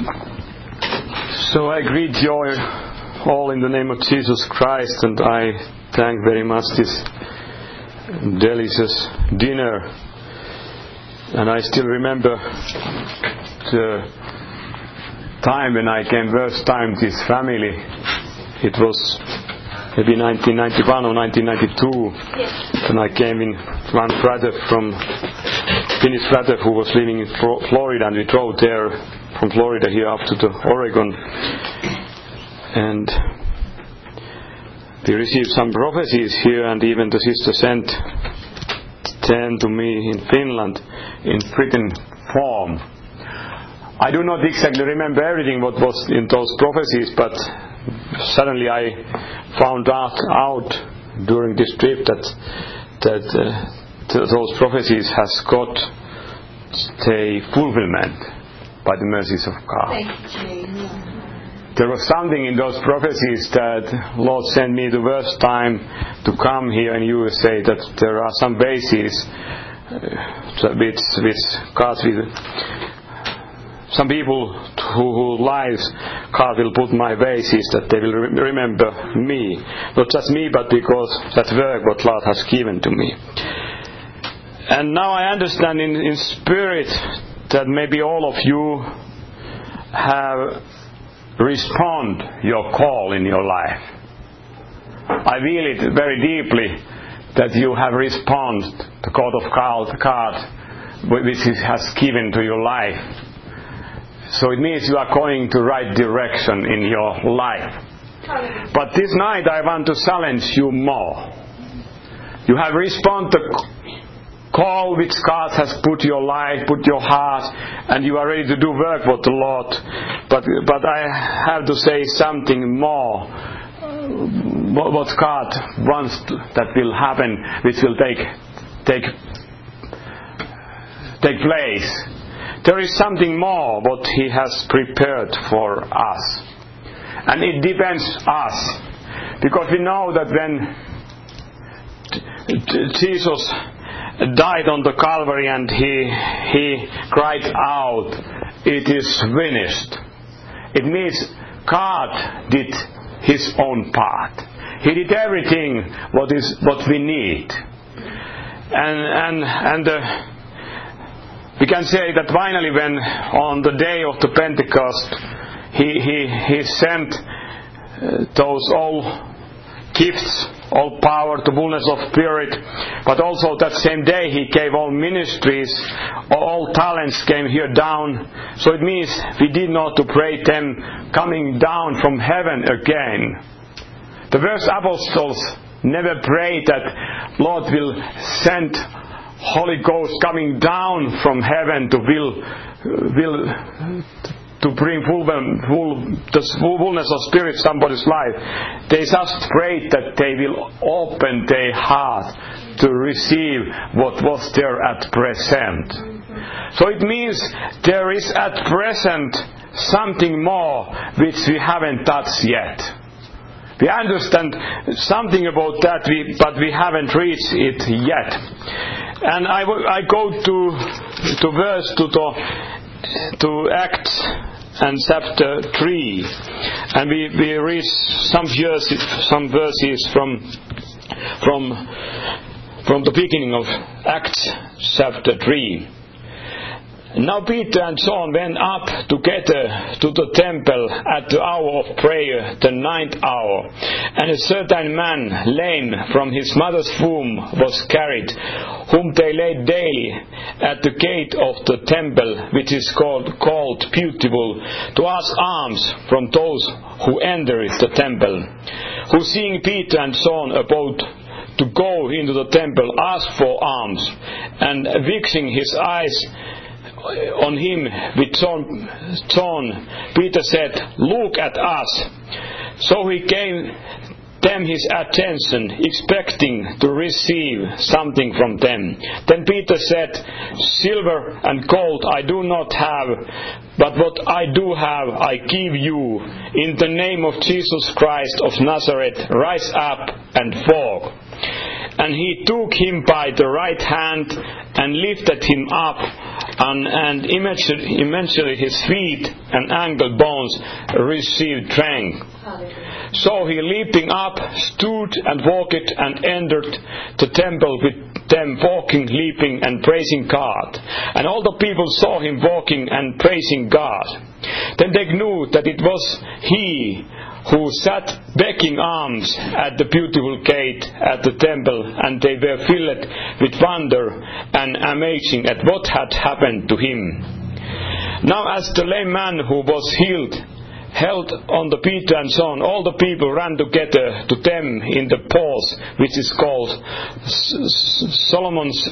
So I greet you all in the name of Jesus Christ, and I thank very much this delicious dinner. And I still remember the time when I came first time to this family. It was maybe 1991 or 1992, when I came in one brother Finnish brother who was living in Florida, and we drove there from Florida here up to the Oregon, and we received some prophecies here, and even the sister sent 10 to me in Finland in written form. I do not exactly remember everything what was in those prophecies, but suddenly I found out during this trip that those prophecies has got a fulfillment by the mercies of God. There was something in those prophecies that Lord sent me the first time to come here in USA, that there are some bases which God will, some people whose lives God will put my bases, that they will remember me. Not just me, but because that work what Lord has given to me. And now I understand in spirit that maybe all of you have responded your call in your life. I feel it very deeply that you have responded the call of God which He has given to your life. So it means you are going to right direction in your life. But this night I want to challenge you more. You have responded to call which God has put your life, put your heart, and you are ready to do work for the Lord. But I have to say something more. What God wants that will happen, which will take place. There is something more what He has prepared for us, and it depends us, because we know that when Jesus died on the Calvary and he cried out, "It is finished." It means God did His own part. He did everything what we need, and we can say that finally, when on the day of the Pentecost he sent those all gifts, all power, the fullness of Spirit, but also that same day He gave all ministries, all talents came here down. So it means we did not to pray them coming down from heaven again. The first apostles never prayed that Lord will send Holy Ghost coming down from heaven to bring the fullness of Spirit in somebody's life. They just prayed that they will open their heart to receive what was there at present. So it means there is at present something more which we haven't touched yet. We understand something about that, but we haven't reached it yet. And I go to verse to Acts and chapter 3, and we read some verses from the beginning of Acts chapter 3. Now Peter and John went up together to the temple at the hour of prayer, the 9th hour. And a certain man, lame from his mother's womb, was carried, whom they laid daily at the gate of the temple, which is called Beautiful, to ask alms from those who enter the temple. Who, seeing Peter and John about to go into the temple, asked for alms, and fixing his eyes on him with John, Peter said, "Look at us." So he gave them his attention, expecting to receive something from them. Then Peter said, "Silver and gold I do not have, but what I do have I give you. In the name of Jesus Christ of Nazareth, rise up and walk." And he took him by the right hand and lifted him up, and eventually his feet and ankle bones received strength. So he, leaping up, stood and walked and entered the temple with them, walking, leaping, and praising God. And all the people saw him walking and praising God. Then they knew that it was he who sat begging alms at the beautiful gate at the temple, and they were filled with wonder and amazing at what had happened to him. Now as the lame man who was healed held on the Peter and John, all the people ran together to them in the porch, which is called Solomon's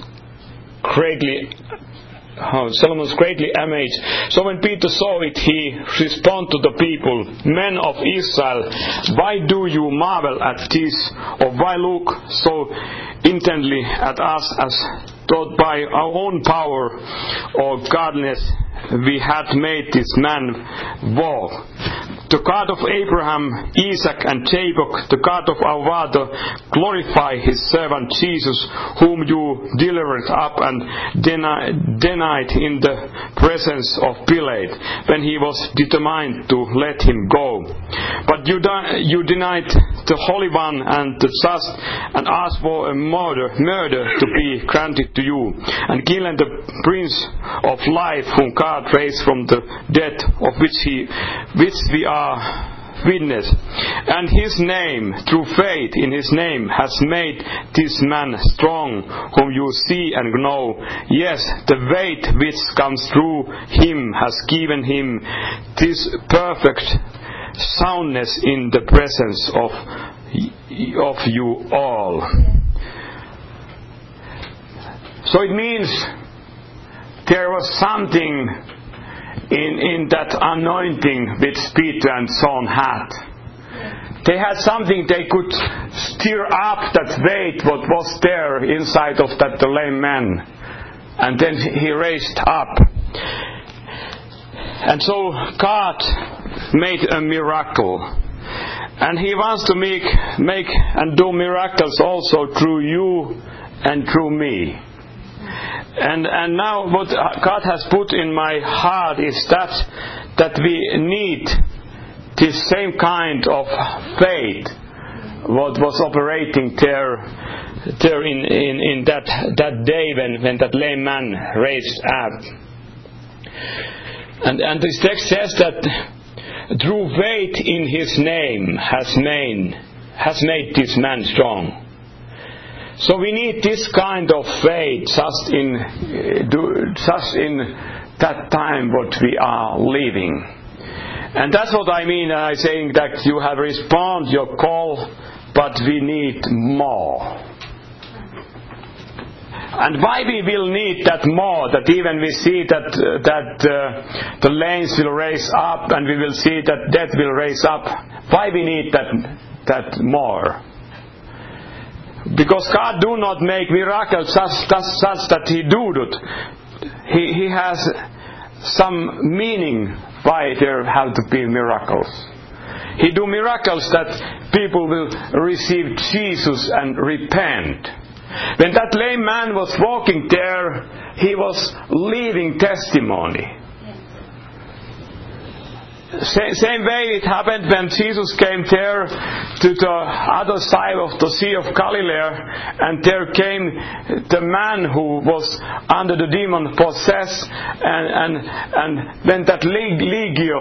greatly amazed. So when Peter saw it, he responded to the people, "Men of Israel, why do you marvel at this, or why look so intently at us as though by our own power or godliness we had made this man walk? The God of Abraham, Isaac, and Jacob, the God of our father, glorify his servant Jesus, whom you delivered up and denied in the presence of Pilate, when he was determined to let him go. But you denied the Holy One and the just, and asked for a murder to be granted to you, and killed the Prince of Life, whom God raised from the dead, of which we are witness. And his name, through faith in his name, has made this man strong, whom you see and know. Yes, the faith which comes through him has given him this perfect soundness in the presence of you all." So it means there was something in that anointing which Peter and John had. They had something they could stir up that weight what was there inside of that lame man, and then he raised up. And so God made a miracle, and he wants to make and do miracles also through you and through me. And now what God has put in my heart is that we need this same kind of faith what was operating there in that day when that lame man raised up. And this text says that through faith in his name has made this man strong. So we need this kind of faith just in that time what we are living. And that's what I mean by saying that you have responded your call, but we need more. And why we will need that more, that even we see that the lanes will raise up, and we will see that death will raise up. Why we need that more? Because God do not make miracles such that He do it. He has some meaning why there have to be miracles. He do miracles that people will receive Jesus and repent. When that lame man was walking there, he was leaving testimony. Same way it happened when Jesus came there to the other side of the Sea of Galilee, and there came the man who was under the demon possessed, and when that legio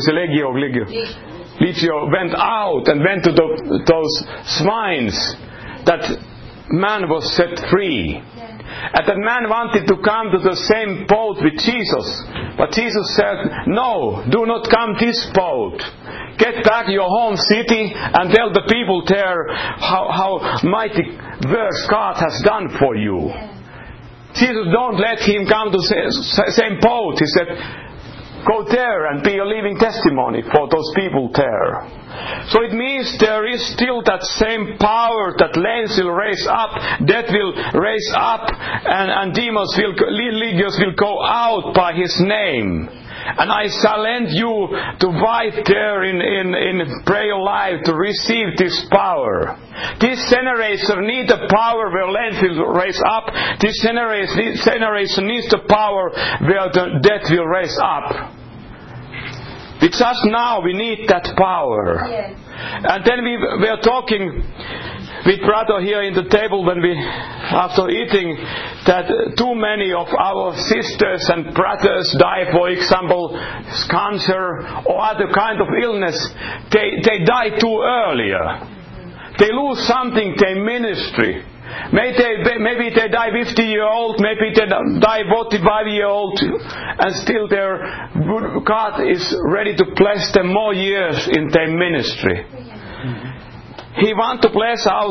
went out and went to those swines, that man was set free. And that man wanted to come to the same boat with Jesus. But Jesus said, "No, do not come this boat. Get back to your home city and tell the people there how mighty works God has done for you." Jesus don't let him come to the same boat. He said, "Go there and be a living testimony for those people there." So it means there is still that same power that lanes will raise up, death will raise up, and demons legions will go out by His name. And I challenge you to fight there in prayer life to receive this power. This generation needs the power where length will raise up. This generation needs the power where the death will raise up. Just now we need that power. Yes. And then we were talking with brother here in the table when we, after eating, that too many of our sisters and brothers die, for example, cancer or other kind of illness. They die too earlier. They lose something, their ministry. Maybe they die 50-year-old, maybe they die 45-year-old, and still God is ready to bless them more years in their ministry. He wants to bless us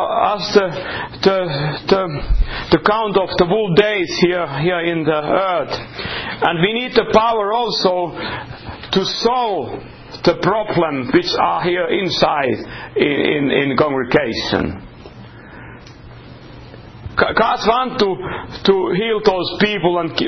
the count of the whole days here in the earth. And we need the power also to solve the problem which are here inside in congregation. God wants to heal those people and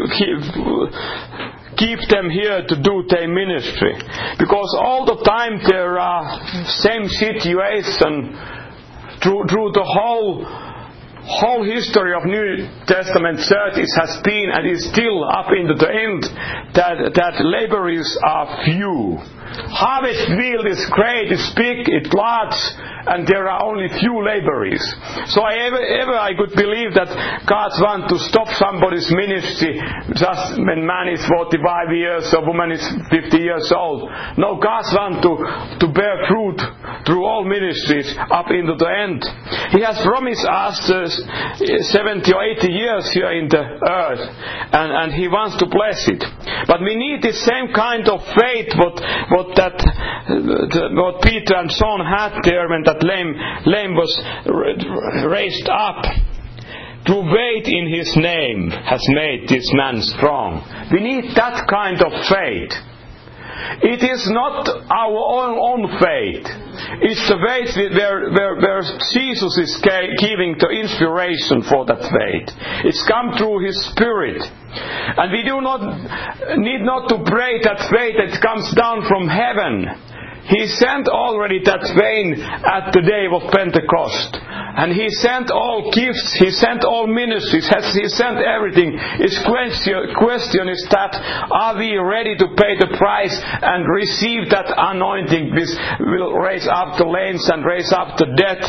keep them here to do their ministry. Because all the time there are same situation through the whole history of New Testament churches has been and is still up into the end that laborers are few. Harvest field is great, it's big, it's large, and there are only few laborers. So I could believe that God wants to stop somebody's ministry just when man is 45 years or woman is 50 years old. No, God wants to bear fruit through all ministries up into the end. He has promised us 70 or 80 years here in the earth, and He wants to bless it. But we need the same kind of faith what Peter and John had there when that lame was raised up. To wait in His name has made this man strong. We need that kind of faith. It is not our own faith. It's the faith where Jesus is giving the inspiration for that faith. It's come through His Spirit. And we do not need not to pray that faith that comes down from heaven. He sent already that vein at the day of Pentecost. And He sent all gifts, He sent all ministries, He sent everything. His question is that, are we ready to pay the price and receive that anointing which will raise up the lames and raise up the dead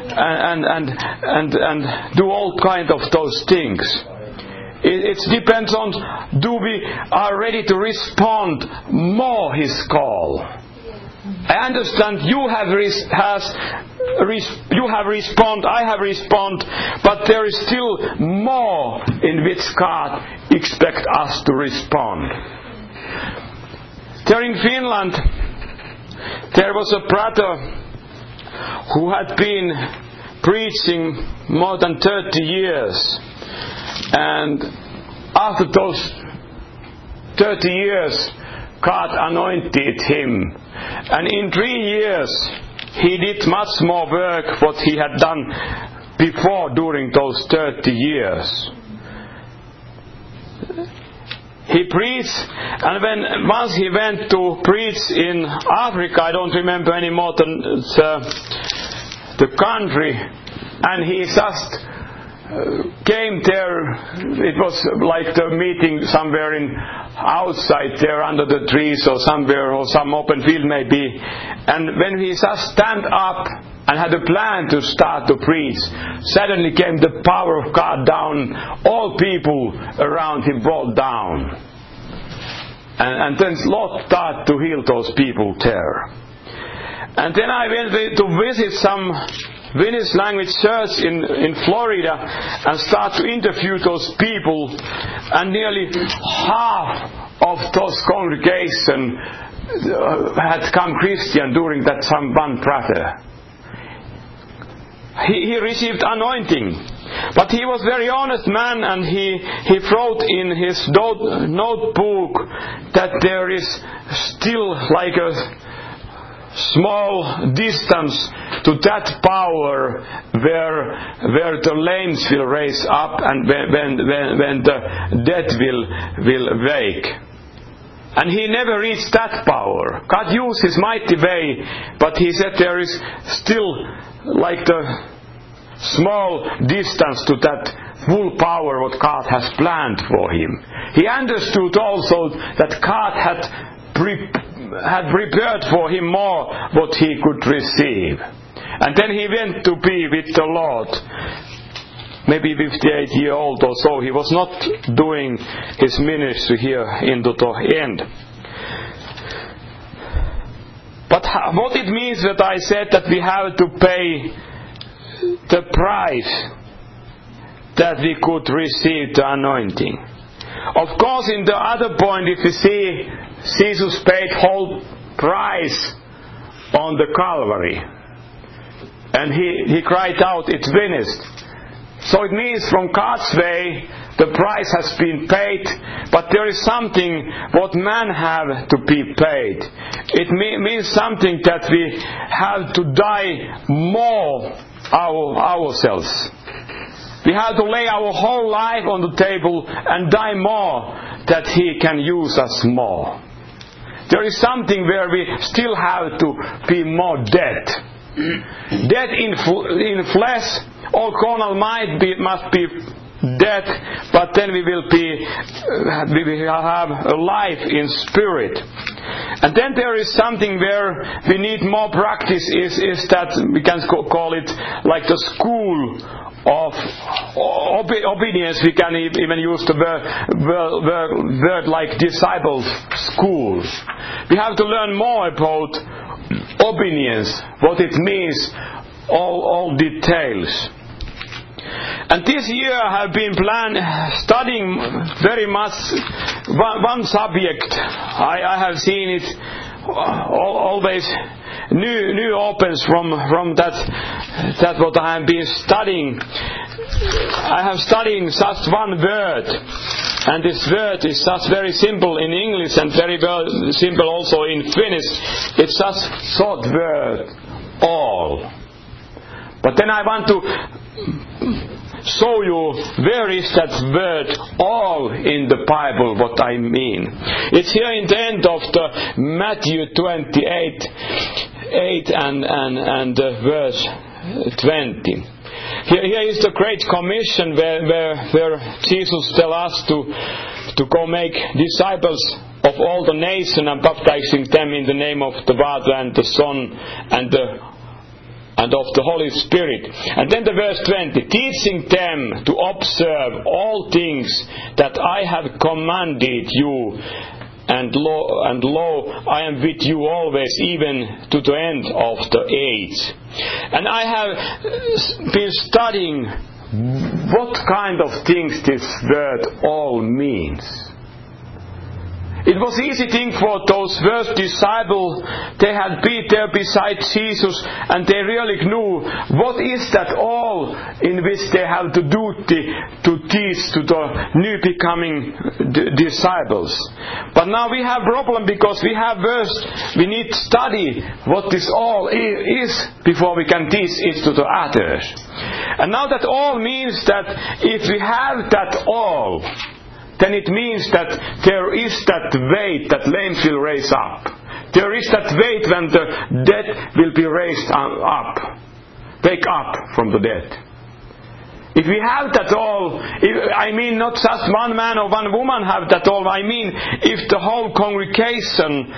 and do all kind of those things. It depends on, do we are ready to respond more His call. I understand you have responded, I have responded, but there is still more in which God expects us to respond. There in Finland, there was a brother who had been preaching more than 30 years, and after those 30 years, God anointed him. And in 3 years, he did much more work what he had done before during those 30 years. He preached, and once he went to preach in Africa, I don't remember anymore the country, and he just came there. It was like the meeting somewhere outside there under the trees or somewhere, or some open field maybe. And when he just stand up and had a plan to start to preach, suddenly came the power of God down. All people around him brought down. And then Lord started to heal those people there. And then I went to visit some Finnish language church in Florida and start to interview those people, and nearly half of those congregation had come Christian during that some one brother. He received anointing, but he was very honest man, and he wrote in his notebook that there is still like a small distance to that power where the lames will raise up and when the dead will wake. And he never reached that power. God used his mighty way, but he said there is still like the small distance to that full power what God has planned for him. He understood also that God had prepared for him more what he could receive. And then he went to be with the Lord. Maybe 58-year-old or so. He was not doing his ministry here into the end. But what it means that I said that we have to pay the price that we could receive the anointing. Of course, in the other point, if you see, Jesus paid whole price on the Calvary. And he cried out, "It's finished." So it means from God's way, the price has been paid, but there is something what man have to be paid. It means something that we have to die more ourselves. We have to lay our whole life on the table and die more, that He can use us more. There is something where we still have to be more dead. Dead in flesh, all carnal must be dead, but then we will have a life in spirit. And then there is something where we need more practice, is that we can call it like the school of obedience. We can even use the word like disciples school. We have to learn more about obedience, what it means, all details. And this year I have been studying very much one subject. I have seen it always new opens from that what I have been studying. I have studied just one word, and this word is just very simple in English and very simple also in Finnish. It's just short word, all. But then I want to show you where is that word all in the Bible, what I mean. It's here in the end of the Matthew 28 and verse 20. Here is the Great Commission where Jesus tells us to go make disciples of all the nations and baptizing them in the name of the Father and the Son and of the Holy Spirit. And then the verse 20, teaching them to observe all things that I have commanded you, and lo, I am with you always, even to the end of the age. And I have been studying what kind of things this word all means. It was easy thing for those first disciples. They had been there beside Jesus, and they really knew what is that all in which they have to do to teach to the new becoming disciples. But now we have problem, because we need to study what this all is before we can teach it to the others. And now that all means that if we have that all, then it means that there is that weight that lame will raise up. There is that weight when the dead will be raised up. Wake up from the dead. If we have that all, I mean not just one man or one woman have that all, I mean if the whole congregation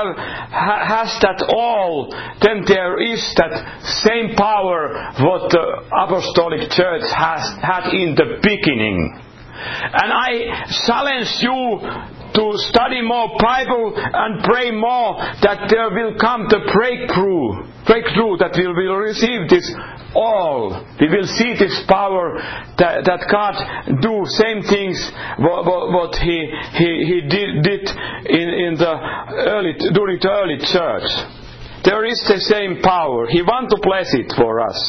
has that all, then there is that same power what the apostolic church had in the beginning. And I challenge you to study more Bible and pray more, that there will come the breakthrough that we will receive this all. We will see this power that God do same things what He did in the during the early church. There is the same power. He wants to bless it for us.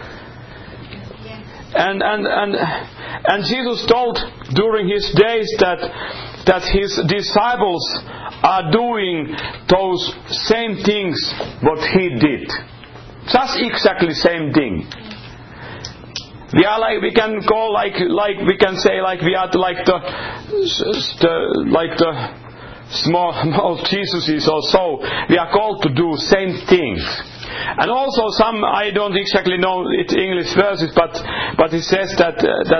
And Jesus told during His days that His disciples are doing those same things what He did. Just exactly same thing. We are like, we can go like we can say like we are like the small Jesus is also, we are called to do same things. And also some, I don't exactly know it English verses, but it says that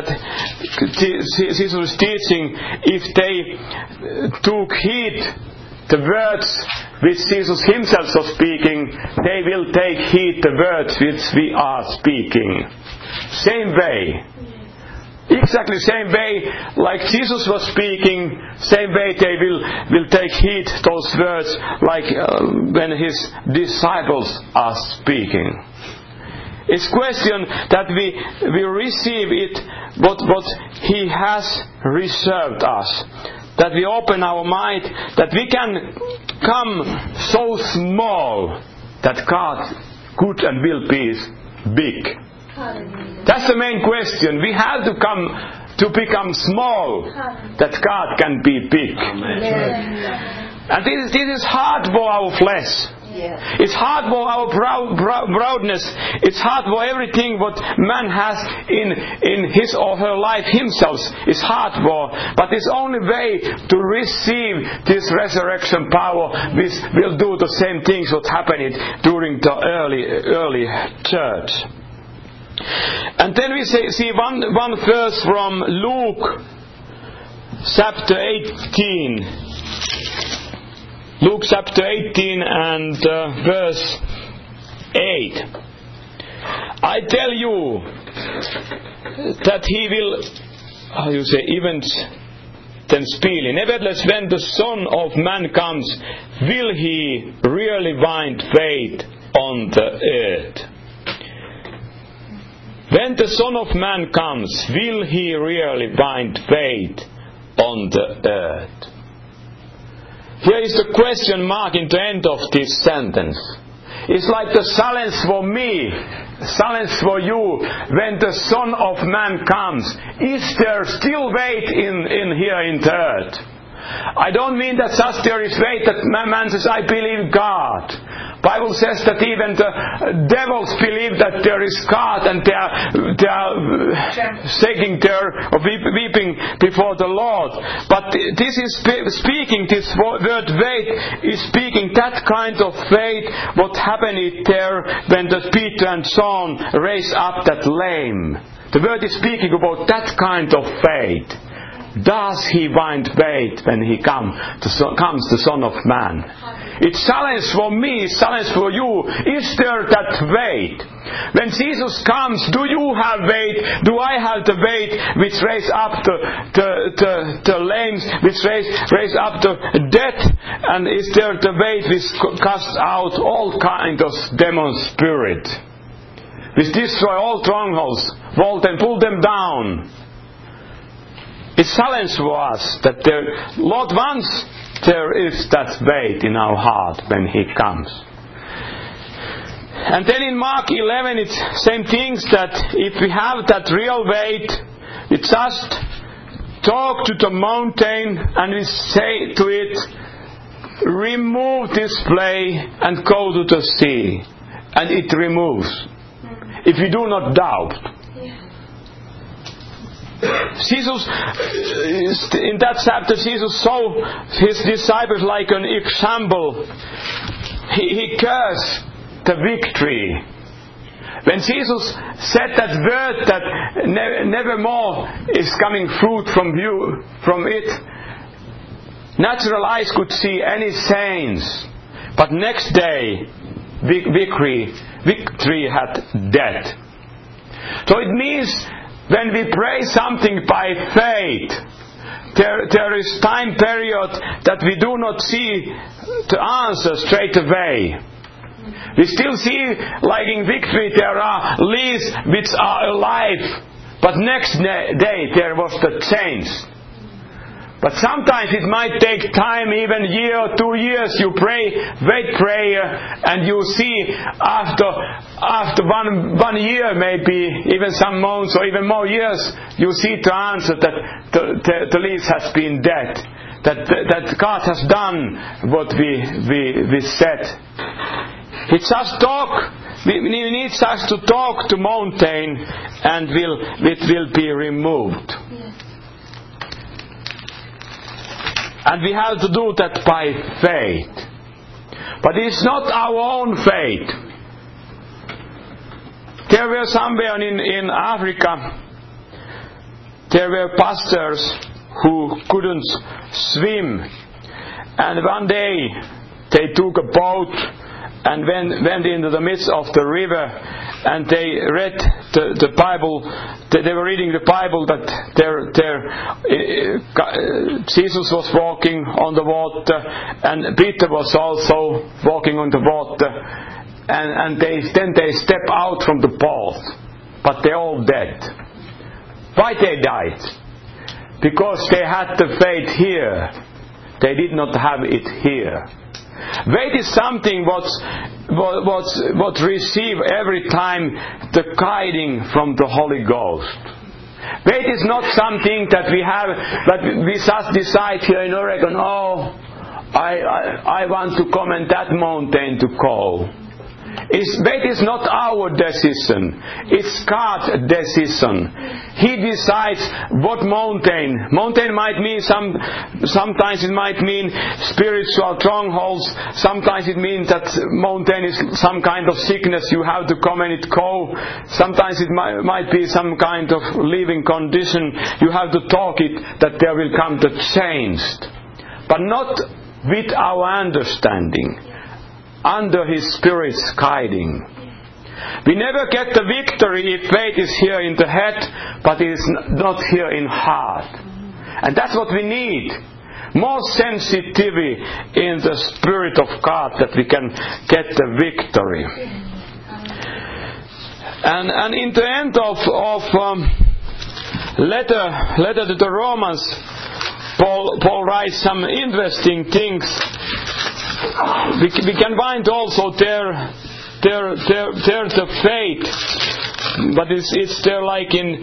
Jesus was teaching, if they took heed the words which Jesus himself was speaking, they will take heed the words which we are speaking. Same way. Exactly same way, like Jesus was speaking, same way they will take heed those words, like when his disciples are speaking. It's question that we receive it, what he has reserved us. That we open our mind, that we can come so small that God could and will be big. That's the main question. We have to come to become small that God can be big. And this is hard for our flesh. It's hard for our proudness. It's hard for everything what man has in his or her life himself. It's hard for, but it's only way to receive this resurrection power. We will do the same things what happened during the early church. And then we see one verse from Luke chapter 18. Luke chapter 18 and verse 8. I tell you that he will, even then speedily. Nevertheless, when the Son of Man comes, will he really find faith on the earth? When the Son of Man comes, will he really find faith on the earth? Here is the question mark in the end of this sentence. It's like the silence for me, silence for you. When the Son of Man comes, is there still faith in here in the earth? I don't mean that just there is faith that man says, I believe God. Bible says that even the devils believe that there is God, and they are shaking there, or weeping before the Lord. But this is speaking, this word faith is speaking that kind of faith what happened there when the Peter and John raised up that lame. The word is speaking about that kind of faith. Does he find faith when he comes the Son of Man? It's challenge for me, it's challenge for you. Is there that faith? When Jesus comes, do you have faith? Do I have the faith which raise up the lame, which raise up the dead? And is there the faith which casts out all kinds of demon spirit, which destroy all strongholds, vault and pull them down? It's challenge for us that the Lord wants there is that faith in our heart when He comes. And then in Mark 11 it's same things, that if we have that real faith, we just talk to the mountain and we say to it, remove this clay and go to the sea, and it removes. If you do not doubt. Jesus, in that chapter, Jesus saw his disciples like an example. He cursed the victory. When Jesus said that word that nevermore is coming fruit from it, natural eyes could see any saints. But next day, victory had death. So it means, when we pray something by faith, there is time period that we do not see the answer straight away. We still see, like in victory, there are leaves which are alive, but next day there was the change. But sometimes it might take time, even a year or 2 years. You pray, wait prayer, and you see after 1 year, maybe even some months or even more years, you see the answer that the leaf has been dead. That God has done what we said. It's just talk. We need just to talk to mountain, and it will be removed. And we have to do that by faith. But it's not our own faith. There were somewhere in Africa, there were pastors who couldn't swim. And one day they took a boat and went into the midst of the river, and they read the Bible. They were reading the Bible that Jesus was walking on the water, and Peter was also walking on the water, and then they step out from the boat, but they're all dead. Why they died? Because they had the faith here. They did not have it here. Faith is something what receive every time the guiding from the Holy Ghost. Faith is not something that we have, that we just decide here in Oregon, I want to come on that mountain to go. Faith is not our decision. It's God's decision. He decides what mountain. Mountain might mean sometimes it might mean spiritual strongholds. Sometimes it means that mountain is some kind of sickness you have to come and it go. Sometimes it might be some kind of living condition. You have to talk it that there will come the change. But not with our understanding. Under His Spirit's guiding. We never get the victory if faith is here in the head, but it is not here in heart. And that's what we need. More sensitivity in the Spirit of God, that we can get the victory. And in the end of letter to the Romans, Paul writes some interesting things. We can find also there the faith, but it's there like in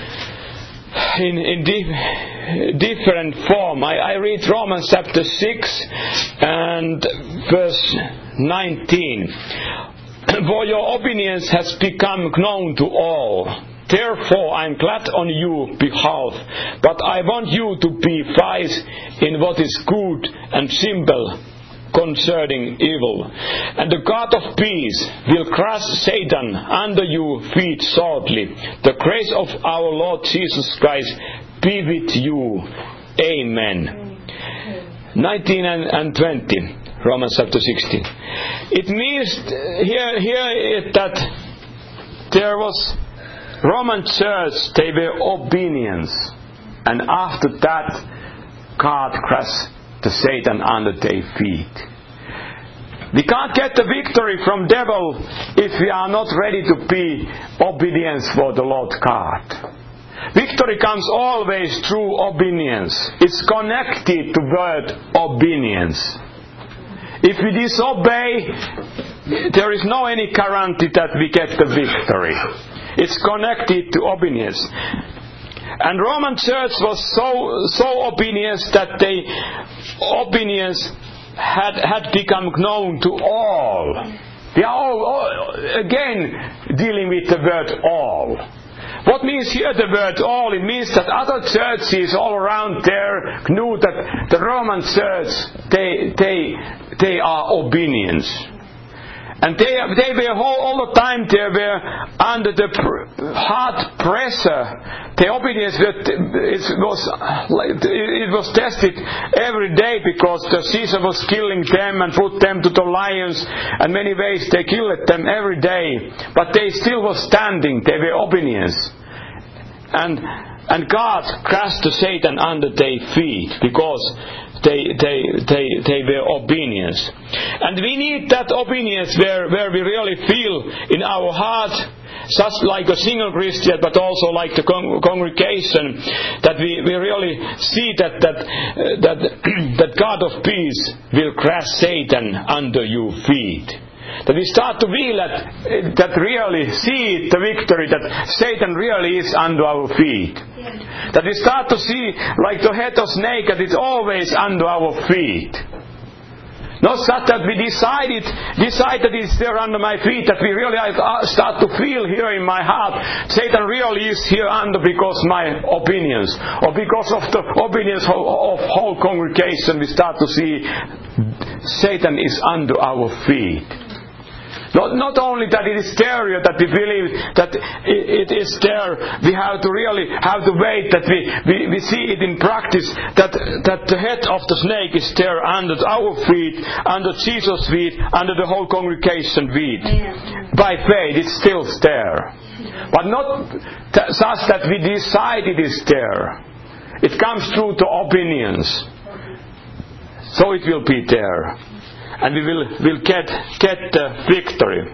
different form. I read Romans chapter 6 and verse 19. For your obedience has become known to all. Therefore I am glad on your behalf, but I want you to be wise in what is good and simple concerning evil. And the God of peace will crush Satan under your feet shortly. The grace of our Lord Jesus Christ be with you. Amen. 19 and 20, Romans chapter 16. It means here that there was Roman church, they were obedience, and after that God crushed the Satan under their feet. We can't get the victory from devil if we are not ready to be obedience for the Lord God. Victory comes always through obedience. It's connected to word obedience. If we disobey, there is no any guarantee that we get the victory. It's connected to obedience. And Roman church was so obedient that obedience had become known to all. They are all again dealing with the word all. What means here the word all? It means that other churches all around there knew that the Roman church they are obedience. And they were all the time they were under the hard pressure. The obedience it was tested every day, because the Caesar was killing them and put them to the lions, and many ways they killed them every day. But they still were standing. They were obedience. And God crushed the Satan under their feet, because they were obedience. And we need that obedience where we really feel in our heart, just like a single Christian, but also like the congregation, that we really see that God of peace will crush Satan under your feet. That we start to feel that really see the victory, that Satan really is under our feet. Yeah. That we start to see like the head of snake, that it's always under our feet. Not such that we decide that it's there under my feet, that we really start to feel here in my heart, Satan really is here under because my opinions, or because of the opinions of whole congregation, we start to see Satan is under our feet. Not only that it is there, that we believe that it is there, we have to really have to wait that we see it in practice, that the head of the snake is there under our feet, under Jesus' feet, under the whole congregation feet. By faith it's still there. But not such that we decide it is there. It comes through to opinions. So it will be there. And we will get the victory.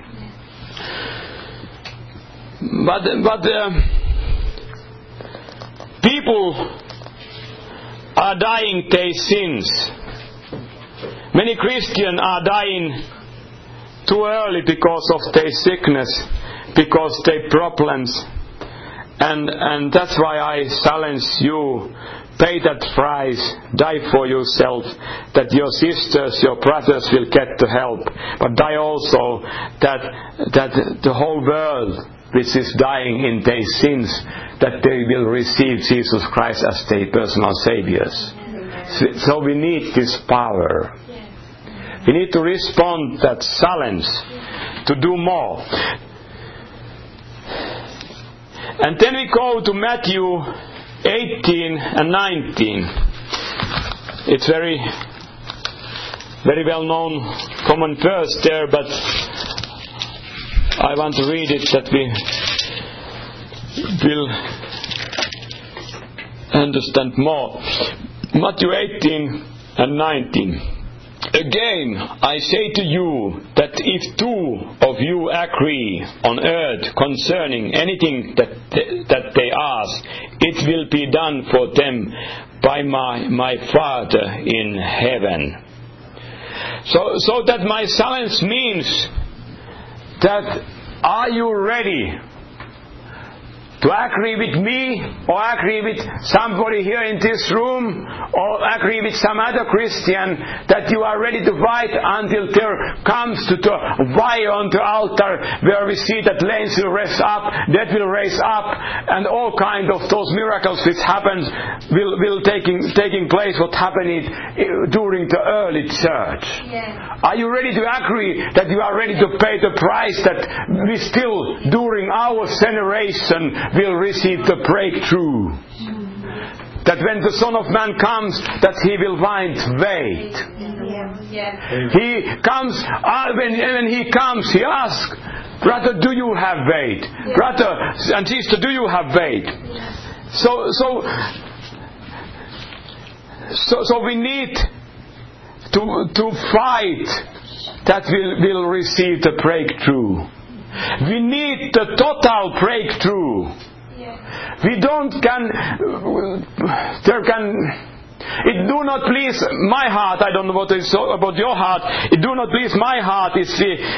But people are dying their sins. Many Christians are dying too early because of their sickness, because their problems. And that's why I challenge you. Pay that price, die for yourself, that your sisters, your brothers will get the help. But die also that the whole world which is dying in their sins, that they will receive Jesus Christ as their personal saviors. So we need this power. We need to respond that challenge to do more. And then we go to Matthew 18 and 19. It's very well known common verse there, but I want to read it that we will understand more. Matthew 18 and 19. Again, I say to you that if two of you agree on earth concerning anything that they ask, it will be done for them by my Father in heaven. So that my challenge means that are you ready to agree with me, or agree with somebody here in this room, or agree with some other Christian, that you are ready to fight until there comes to the fire on the altar, where we see that lanes will raise up, death will raise up, and all kind of those miracles which happens will taking place, what happened during the early church. Yeah. Are you ready to agree that you are ready to pay the price, that we still during our generation will receive the breakthrough? That when the Son of Man comes, that he will find faith. He comes, when he comes, he asks, brother, do you have faith? Brother and sister, do you have faith? So we need to fight that we'll receive the breakthrough. We need the total breakthrough. We don't it do not please my heart. I don't know what is about your heart. It do not please my heart if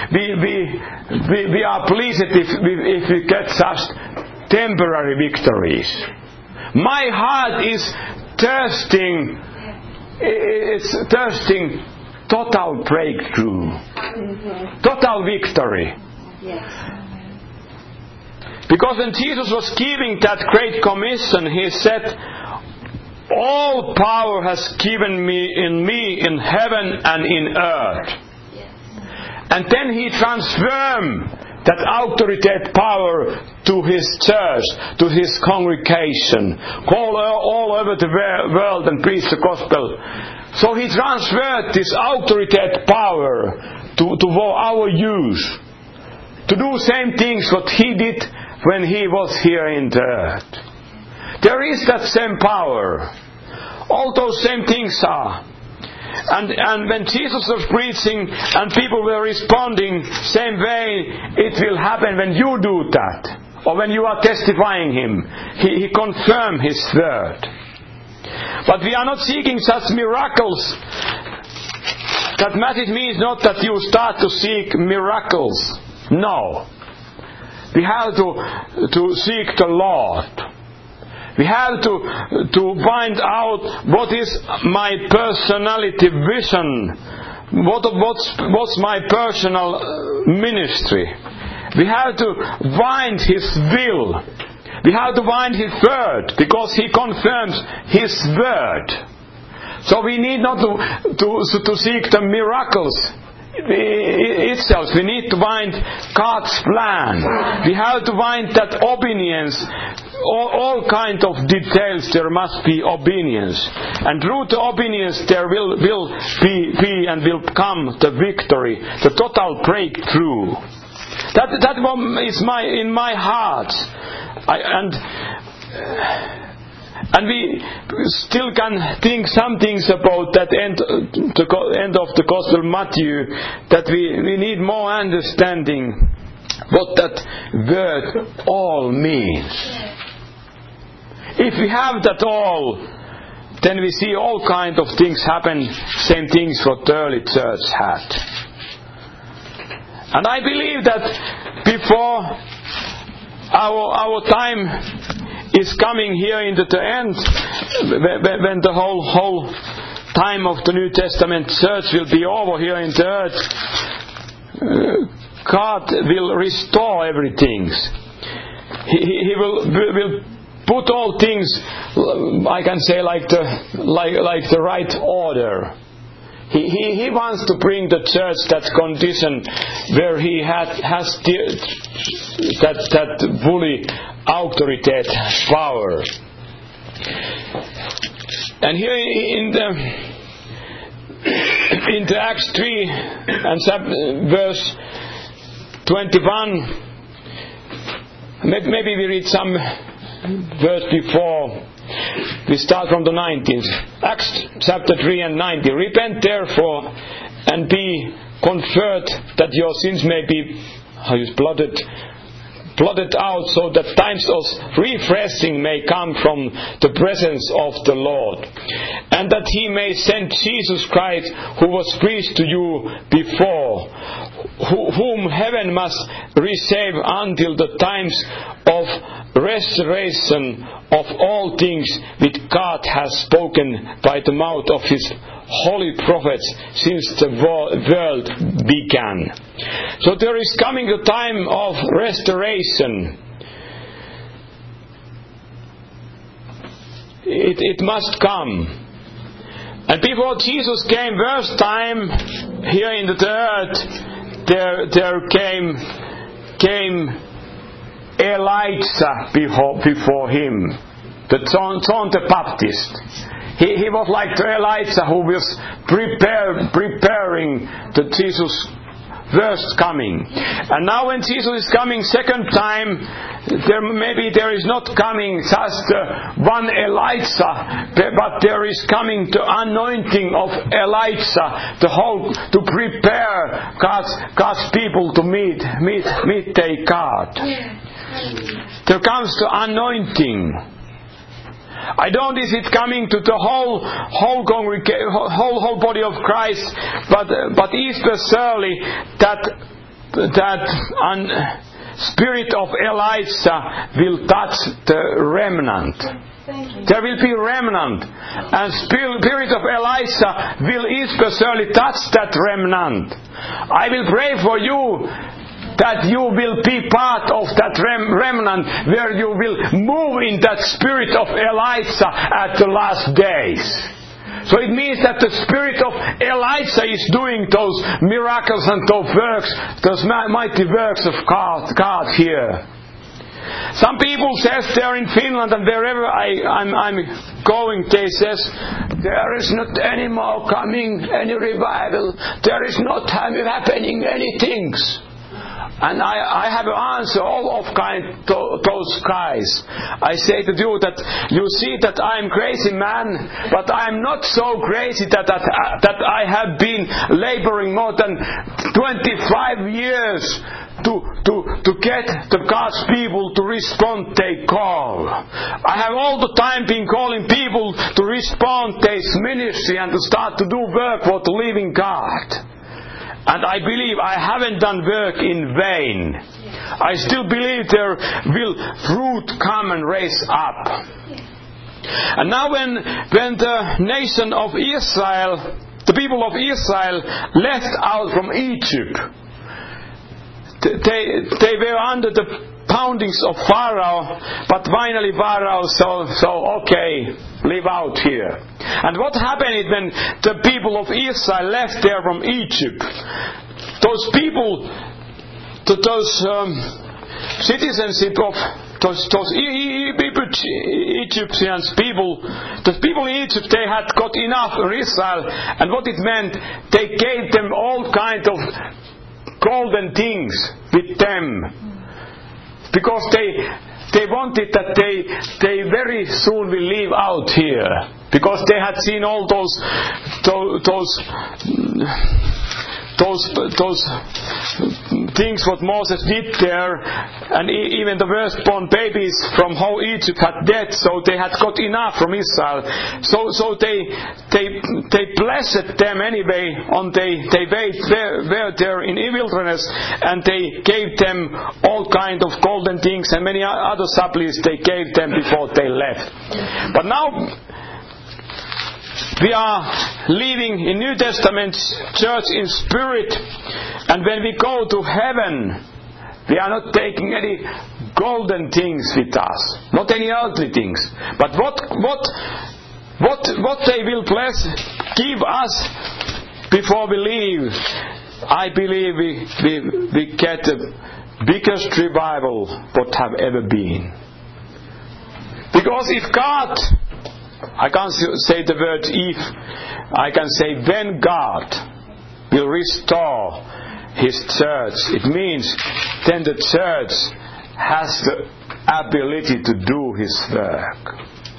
we are pleased if we get such temporary victories. My heart is thirsting. It's thirsting total breakthrough, total victory. Because when Jesus was giving that great commission, he said, all power has given me in heaven and in earth. And then he transformed that authority, power to his church, to his congregation, call all over the world and preach the gospel. So he transferred this authority, power to our use, to do same things what he did when he was here in the earth. There is that same power. All those same things are. And when Jesus was preaching and people were responding same way, it will happen when you do that, or when you are testifying him. He confirmed his word. But we are not seeking such miracles. That message means not that you start to seek miracles. No. We have to seek the Lord. We have to find out what is my personality vision what's my personal ministry? We have to find His will. We have to find His word, because He confirms His word. So we need not to seek the miracles itself. We need to find God's plan. We have to find that obedience. All kind of details, there must be obedience, and through the obedience there will be and will come the victory, the total breakthrough. That one is in my heart, and we still can think some things about that end of the Gospel of Matthew, that we need more understanding what that word all means. If we have that all, then we see all kind of things happen, same things what the early church had. And I believe that before our time is coming here into the end, when the whole time of the New Testament church will be over here in the earth, God will restore everything. He will put all things, I can say, like the right order. He wants to bring the church that condition where He has that fully authority, power. And here in the Acts 3 and verse 21, maybe we read some verse before. We start from the 19th. Acts chapter 3 and 90. Repent therefore and be converted, that your sins may be blotted out, so that times of refreshing may come from the presence of the Lord, and that He may send Jesus Christ, who was preached to you before, whom heaven must receive until the times of restoration of all things, which God has spoken by the mouth of His holy prophets since the world began. So there is coming a time of restoration. It must come. And before Jesus came first time here in the earth, there came Elijah before him, the John the Baptist. He was like the Elijah who was preparing the Jesus first coming. And now when Jesus is coming second time, there is not coming just one Elijah, but there is coming the anointing of Elijah, to prepare God's people to meet their God. There comes the anointing. I don't know if it's coming to the whole congregation, whole body of Christ, but especially that spirit of Elijah will touch the remnant. There will be remnant, and spirit of Elijah will especially touch that remnant. I will pray for you that you will be part of that remnant, where you will move in that spirit of Elijah at the last days. So it means that the spirit of Elijah is doing those miracles and those works, those mighty works of God here. Some people says there in Finland, and wherever I'm going, they says there is not any more coming any revival. There is not happening any things. And I have an answer all of those guys. I say to you that you see that I am crazy man, but I am not so crazy that I have been laboring more than 25 years to get the God's people to respond their call. I have all the time been calling people to respond their ministry and to start to do work for the living God. And I believe I haven't done work in vain. I still believe there will fruit come and raise up. And now when the nation of Israel the people of Israel left out from Egypt, they were under the poundings of Pharaoh, but finally Pharaoh so okay, live out here. And what happened is when the people of Israel left there from Egypt, those people, those citizenship of those Egyptians people, the people in Egypt, they had got enough of Israel, and what it meant, they gave them all kinds of golden things with them, because they wanted that they very soon will live out here, because they had seen all those things what Moses did there, and even the firstborn babies from whole Egypt had dead, so they had got enough from Israel. So they blessed them anyway, and they were there in the wilderness, and they gave them all kind of golden things and many other supplies they gave them before they left. But now we are living in New Testament church in spirit, and when we go to heaven, we are not taking any golden things with us, not any earthly things, but what they will give us before we leave. I believe we get the biggest revival what have ever been, because if God, I can't say the word if, I can say when God will restore His church, it means then the church has the ability to do His work.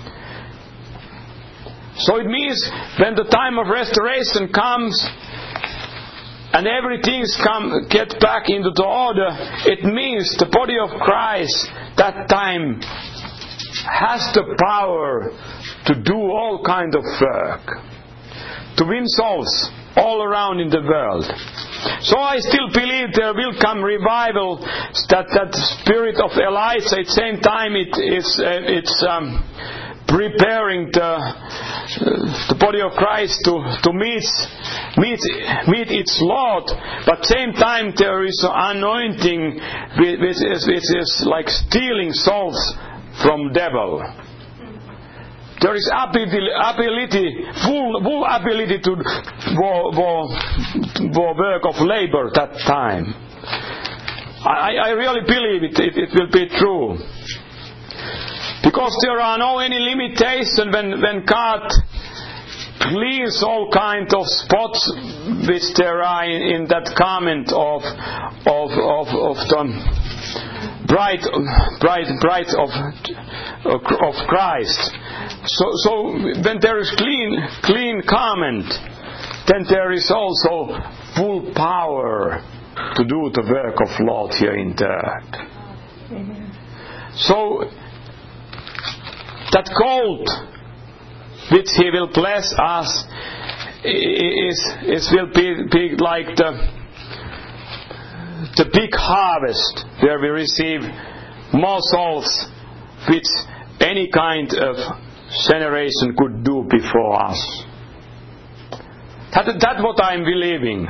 So it means when the time of restoration comes and everything get back into the order, it means the body of Christ that time has the power to do all kind of work, to win souls all around in the world. So I still believe there will come revival, that spirit of Elijah. At the same time it's preparing the body of Christ to meet its Lord. But at the same time there is an anointing which is like stealing souls from devil. There is full ability to work of labor that time. I really believe it will be true, because there are no any limitation when God cleans all kind of spots which there are in that garment of the bride of Christ. So when there is clean garment, then there is also full power to do the work of Lord here in the earth. So that gold which He will bless us will be like the big harvest where we receive more souls which any kind of generation could do before us. That's what I'm believing.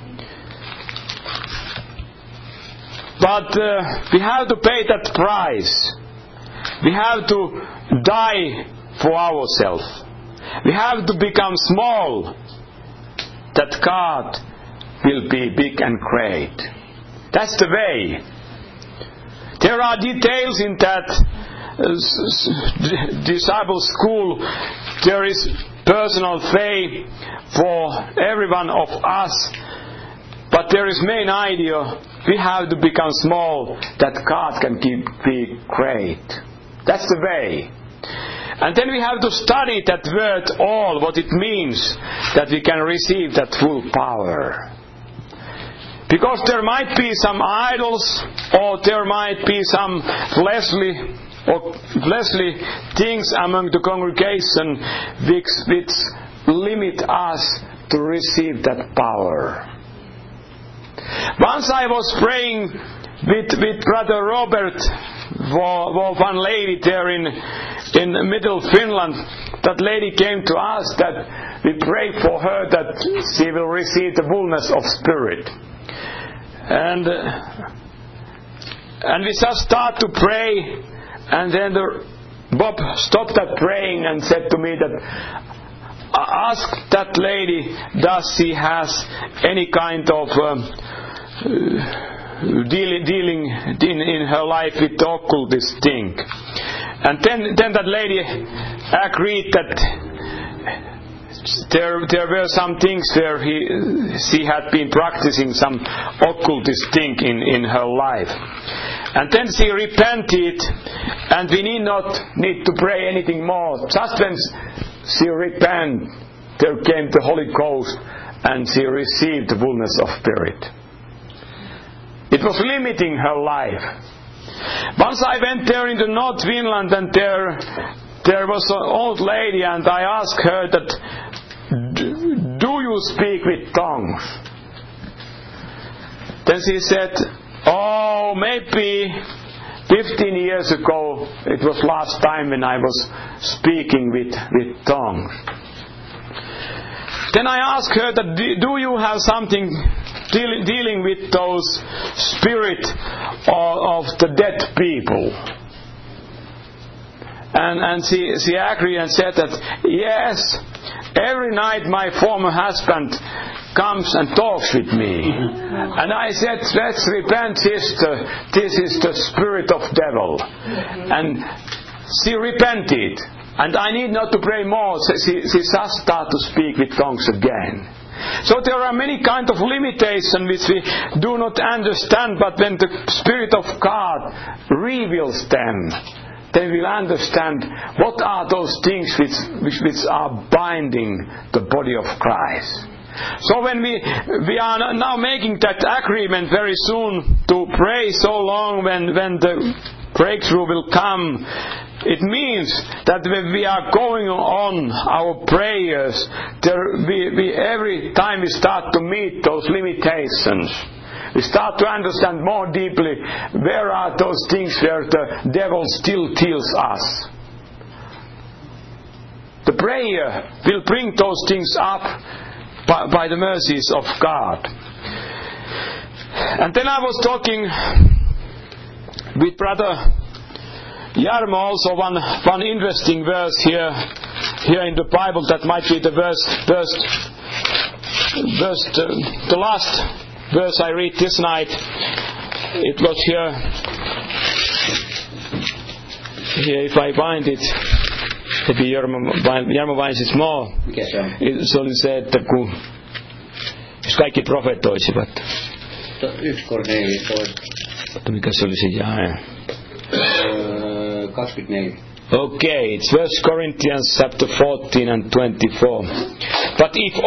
But we have to pay that price. We have to die for ourselves. We have to become small, that God will be big and great. That's the way. There are details in that disciple school. There is personal faith for every one of us, but there is main idea: we have to become small, that God can be great. That's the way. And then we have to study that word all, what it means, that we can receive that full power. Because there might be some idols, or there might be some fleshly things among the congregation which limit us to receive that power. Once I was praying with Brother Robert for one lady there in middle Finland. That lady came to us that we pray for her that she will receive the fullness of Spirit. And we just start to pray, and then Bob stopped that praying and said to me that, ask that lady, does she has any kind of dealing in her life with the occultist thing. And then that lady agreed that there were some things where she had been practicing some occultist thing in her life. And then she repented, and we need to pray anything more. Just when she repented, there came the Holy Ghost, and she received the fullness of Spirit. It was limiting her life. Once I went there into North Finland, and there was an old lady, and I asked her that, do you speak with tongues? Then she said, oh, maybe 15 years ago, it was last time when I was speaking with tongues. Then I asked her that, do you have something dealing with those spirits of the dead people? And she agreed and said that, yes, every night my former husband comes and talks with me. And I said, let's repent, sister, this is the spirit of devil. And she repented. And I need not to pray more. She just started to speak with tongues again. So there are many kinds of limitations which we do not understand, but when the Spirit of God reveals them, then we'll understand what are those things which are binding the body of Christ. So when we are now making that agreement very soon to pray so long when the breakthrough will come, it means that when we are going on our prayers, we every time we start to meet those limitations, we start to understand more deeply where are those things where the devil still kills us. The prayer will bring those things up by the mercies of God. And then I was talking with Brother Jarmo also one interesting verse here in the Bible that might be the the last verse I read this night. It was here if I find it, maybe Jarmo finds it more. Se oli se, että jos kaikki profetoisivat. 1 Kornelius. Mikä se oli se jae? 24. Okay, it's 1 Corinthians chapter 14 and 24. But if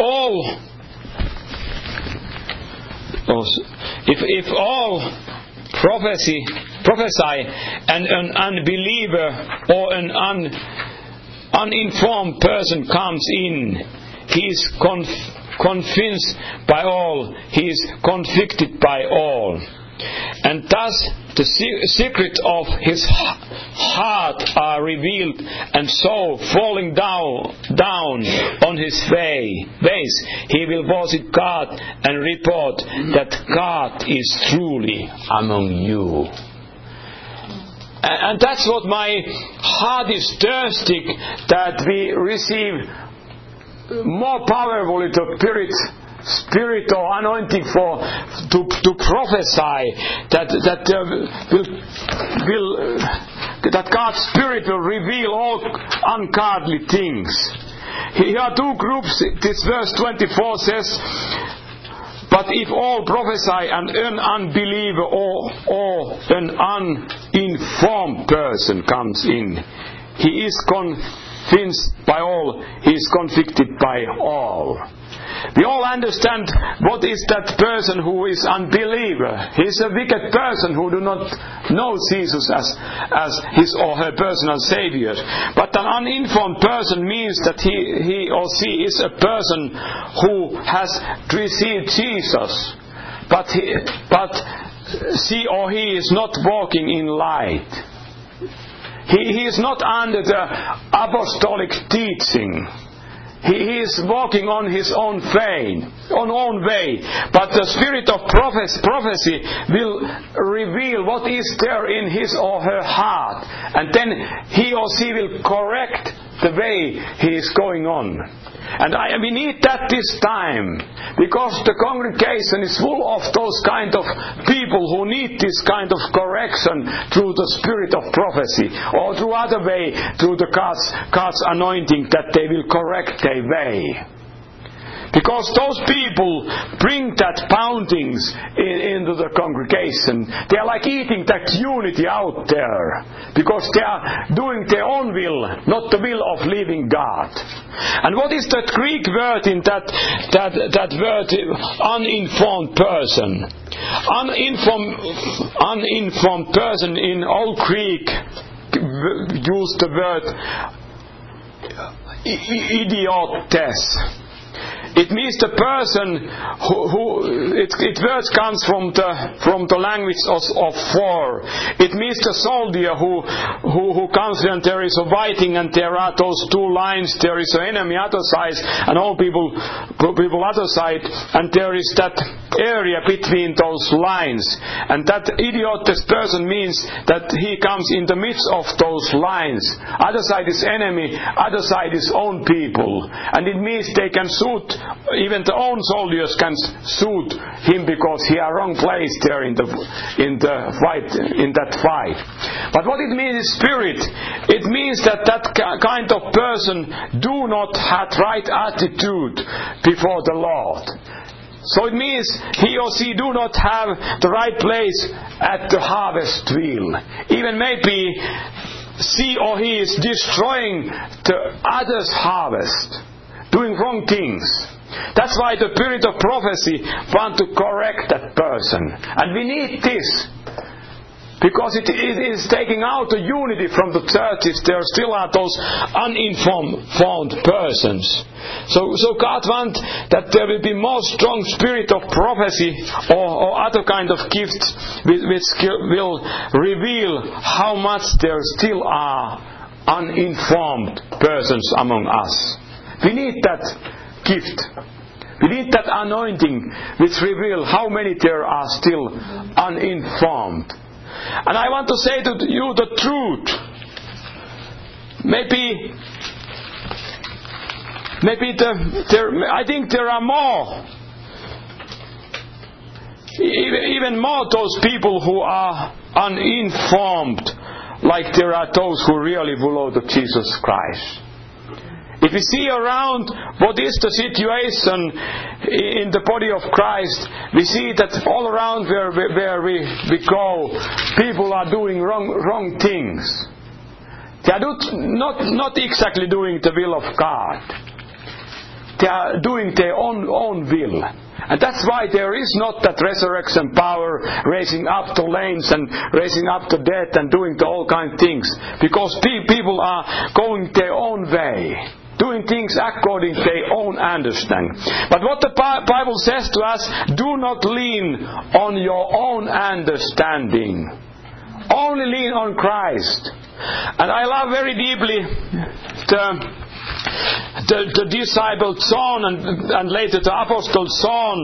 all prophesy and an unbeliever or an uninformed person comes in, he is convinced by all, he is convicted by all. And thus the secret of his heart are revealed, and so falling down on his face, he will worship God and report that God is truly among you. And that's what my heart is thirsty, that we receive more powerfully the Spirit or anointing to prophesy, that God's Spirit will reveal all ungodly things. Here are two groups. This verse 24 says, but if all prophesy and an unbeliever or an uninformed person comes in, he is convinced by all, he is convicted by all. We all understand what is that person who is unbeliever. He is a wicked person who do not know Jesus as his or her personal Savior. But an uninformed person means that he or she is a person who has received Jesus, but she or he is not walking in light. He is not under the apostolic teaching. He is walking on his own way. But the spirit of prophecy will reveal what is there in his or her heart. And then he or she will correct the way he is going on. And we need that this time, because the congregation is full of those kind of people who need this kind of correction through the spirit of prophecy, or through other way, through the God's anointing, that they will correct their way. Because those people bring that poundings into the congregation. They are like eating that unity out there. Because they are doing their own will, not the will of living God. And what is that Greek word in that word, uninformed person? Uninformed person in Old Greek used the word idiotes. It means the person it words comes from the language of war. It means the soldier who comes when there is a fighting and there are those two lines. There is an enemy other side and all people other side, and there is that area between those lines. And that idiotic person means that he comes in the midst of those lines. Other side is enemy, other side is own people, and it means they can shoot. Even the own soldiers can shoot him because he are wrong place there in that fight. But what it means is spirit. It means that kind of person do not have right attitude before the Lord. So it means he or she do not have the right place at the harvest wheel. Even maybe she or he is destroying the other's harvest, doing wrong things. That's why the spirit of prophecy wants to correct that person. And we need this, because it is taking out the unity from the churches. There still are those uninformed persons. So God wants that there will be more strong spirit of prophecy or other kind of gifts which will reveal how much there still are uninformed persons among us. We need that gift. We need that anointing which reveals how many there are still uninformed. And I want to say to you the truth. I think there are more. Even more those people who are uninformed, like there are those who really follow the Jesus Christ. If we see around what is the situation in the body of Christ, we see that all around where we go, people are doing wrong things. They are not exactly doing the will of God. They are doing their own will. And that's why there is not that resurrection power raising up the lames and raising up the dead and doing all kind of things. Because people are going their own way, doing things according to their own understanding. But what the Bible says to us, do not lean on your own understanding. Only lean on Christ. And I love very deeply the disciple John and later the apostle John.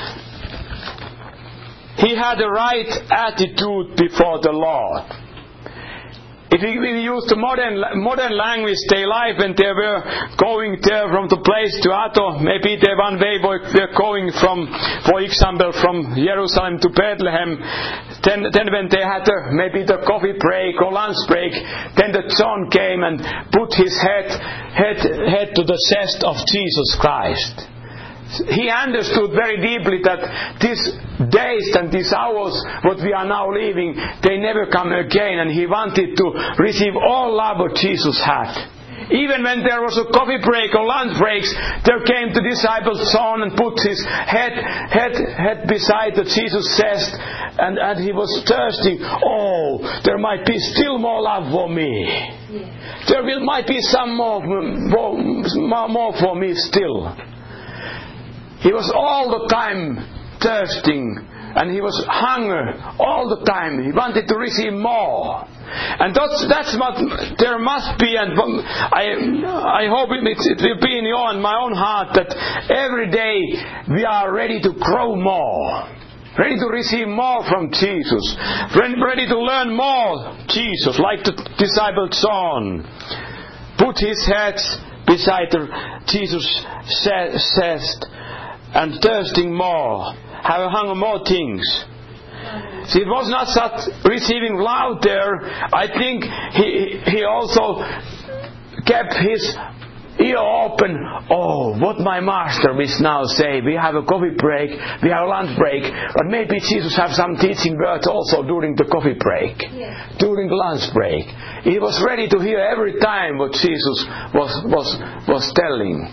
He had the right attitude before the Lord. If we use the modern language, their life when they were going there from the place to other, maybe they one way were going from, for example, from Jerusalem to Bethlehem. Then when they had maybe the coffee break or lunch break, then the John came and put his head to the chest of Jesus Christ. He understood very deeply that these days and these hours what we are now living, they never come again, and he wanted to receive all love what Jesus had. Even when there was a coffee break or lunch breaks, there came the disciple John and put his head beside the Jesus' chest, and he was thirsting. Oh, there might be still more love for me. There might be some more for me still. He was all the time thirsting, and he was hungry all the time. He wanted to receive more. And that's what there must be, and I hope it will be in my own heart, that every day we are ready to grow more, ready to receive more from Jesus, ready to learn more Jesus, like the disciple John. Put his head beside Jesus says, and thirsting more, have hunger more things. See, it was not such receiving loud there. I think he also kept his ear open. Oh, what my master will now say. We have a coffee break, we have a lunch break, but maybe Jesus have some teaching words also during the coffee break, during the lunch break. He was ready to hear every time what Jesus was telling,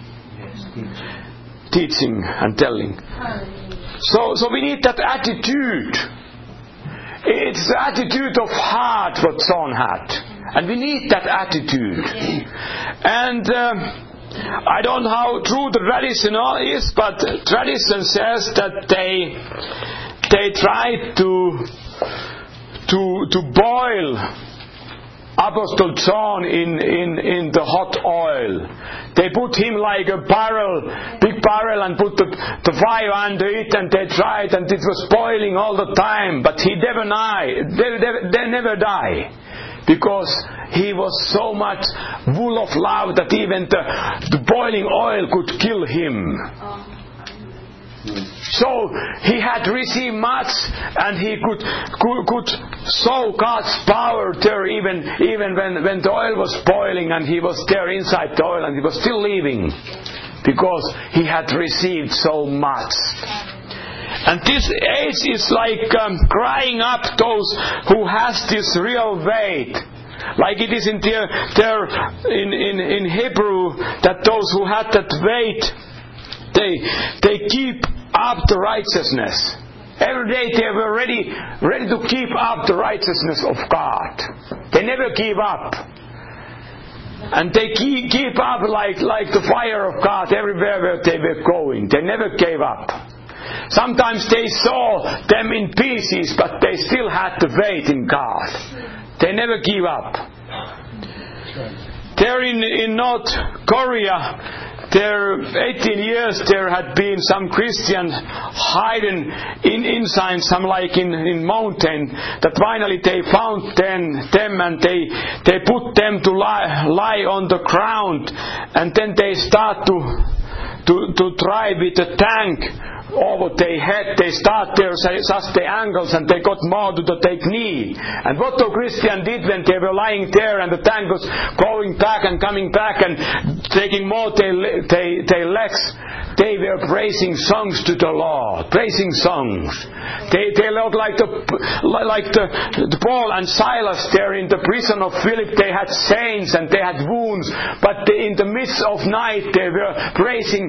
teaching and telling. So we need that attitude. It's the attitude of heart what John had. And we need that attitude. And I don't know how true the tradition is, but tradition says that they tried to boil Apostle John in the hot oil. They put him like a big barrel, and put the fire under it, and they tried, and it was boiling all the time. But he never died. They never die, because he was so much full of love that even the boiling oil could kill him. So he had received much, and he could show God's power there even when the oil was boiling, and he was there inside the oil, and he was still living, because he had received so much. And this age is like crying up those who has this real weight. Like it is in Hebrew, that those who had that weight, they keep up the righteousness. Every day they were ready to keep up the righteousness of God. They never give up. And they keep up like the fire of God everywhere where they were going. They never gave up. Sometimes they saw them in pieces, but they still had the faith in God. They never give up. There in North Korea, there 18 years there had been some Christians hiding inside some like in mountain, that finally they found them and they put them to lie on the ground, and then they start to try with the tank over their head. They start there just the ankles, and they got more to their knee. And what the Christian did when they were lying there and the tank was going back and coming back and taking more their legs, they were praising songs to the Lord, praising songs. They looked like the Paul and Silas there in the prison of Philip. They had chains and they had wounds, but in the midst of night they were praising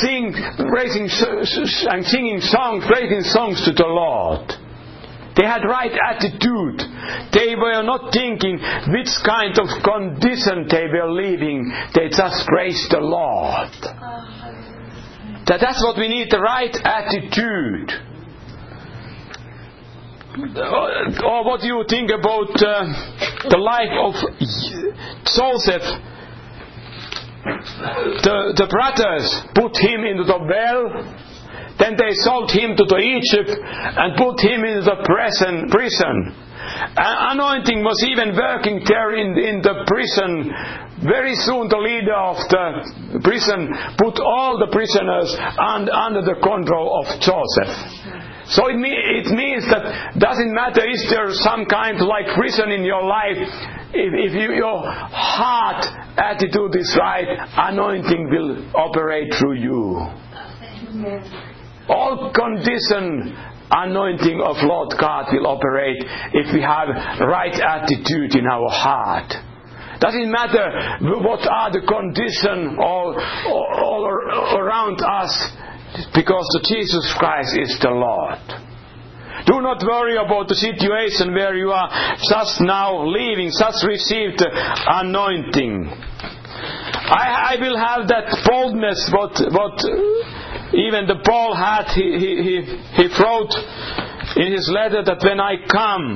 songs to the Lord. They had right attitude. They were not thinking which kind of condition they were living. They just praised the Lord. That's what we need, the right attitude. Or what do you think about the life of Joseph? The brothers put him into the well. Then they sold him to Egypt and put him into the prison. Anointing was even working there in the prison. Very soon the leader of the prison put all the prisoners under the control of Joseph. So it means that doesn't matter is there some kind of like prison in your life, if your heart attitude is right, anointing will operate through you. All condition anointing of Lord God will operate if we have right attitude in our heart. Doesn't matter what are the conditions all around us, because Jesus Christ is the Lord. Do not worry about the situation where you are just now living, just received the anointing. I will have that boldness what even the Paul had. He wrote in his letter that when I come,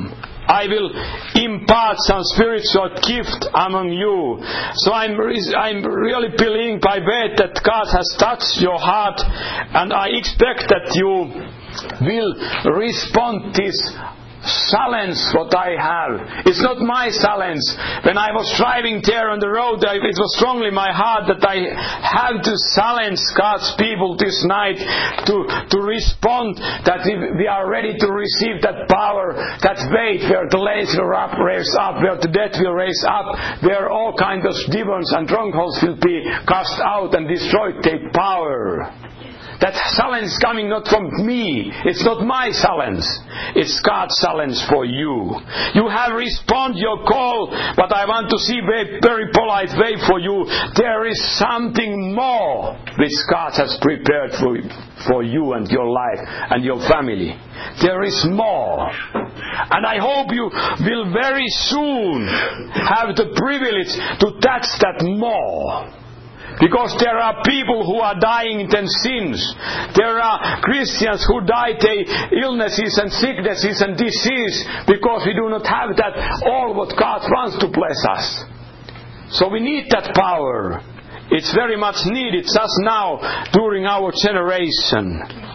I will impart some spiritual gift among you. So I'm really believing by faith that God has touched your heart, and I expect that you will respond this challenge what I have. It's not my challenge. When I was driving there on the road, it was strongly my heart that I have to challenge God's people this night to respond, that we are ready to receive that power, that faith, where the lazy will raise up, where the dead will raise up, where all kinds of demons and strongholds will be cast out and destroyed, take power. That challenge is coming not from me. It's not my challenge. It's God's challenge for you. You have responded your call, but I want to see very polite way for you. There is something more which God has prepared for you and your life and your family. There is more. And I hope you will very soon have the privilege to touch that more. Because there are people who are dying in sins. There are Christians who died in illnesses and sicknesses and disease because we do not have that all what God wants to bless us. So we need that power. It's very much needed just now during our generation.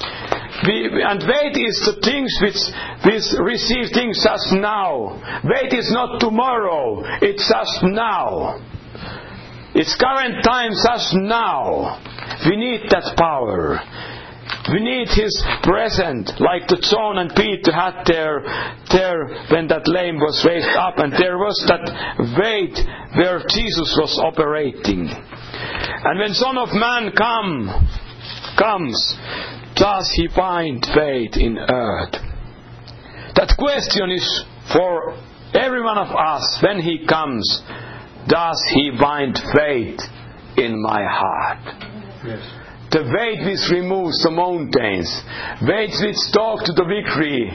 And faith is the things which receive things just now. Faith is not tomorrow. It's just now. It's current time just now. We need that power. We need His presence, like the John and Peter had there when that lame was raised up, and there was that faith where Jesus was operating. And when Son of Man comes, does He find faith in earth? That question is for every one of us. When He comes, does He find faith in my heart? Yes. The faith which removes the mountains, faith which talks to the victory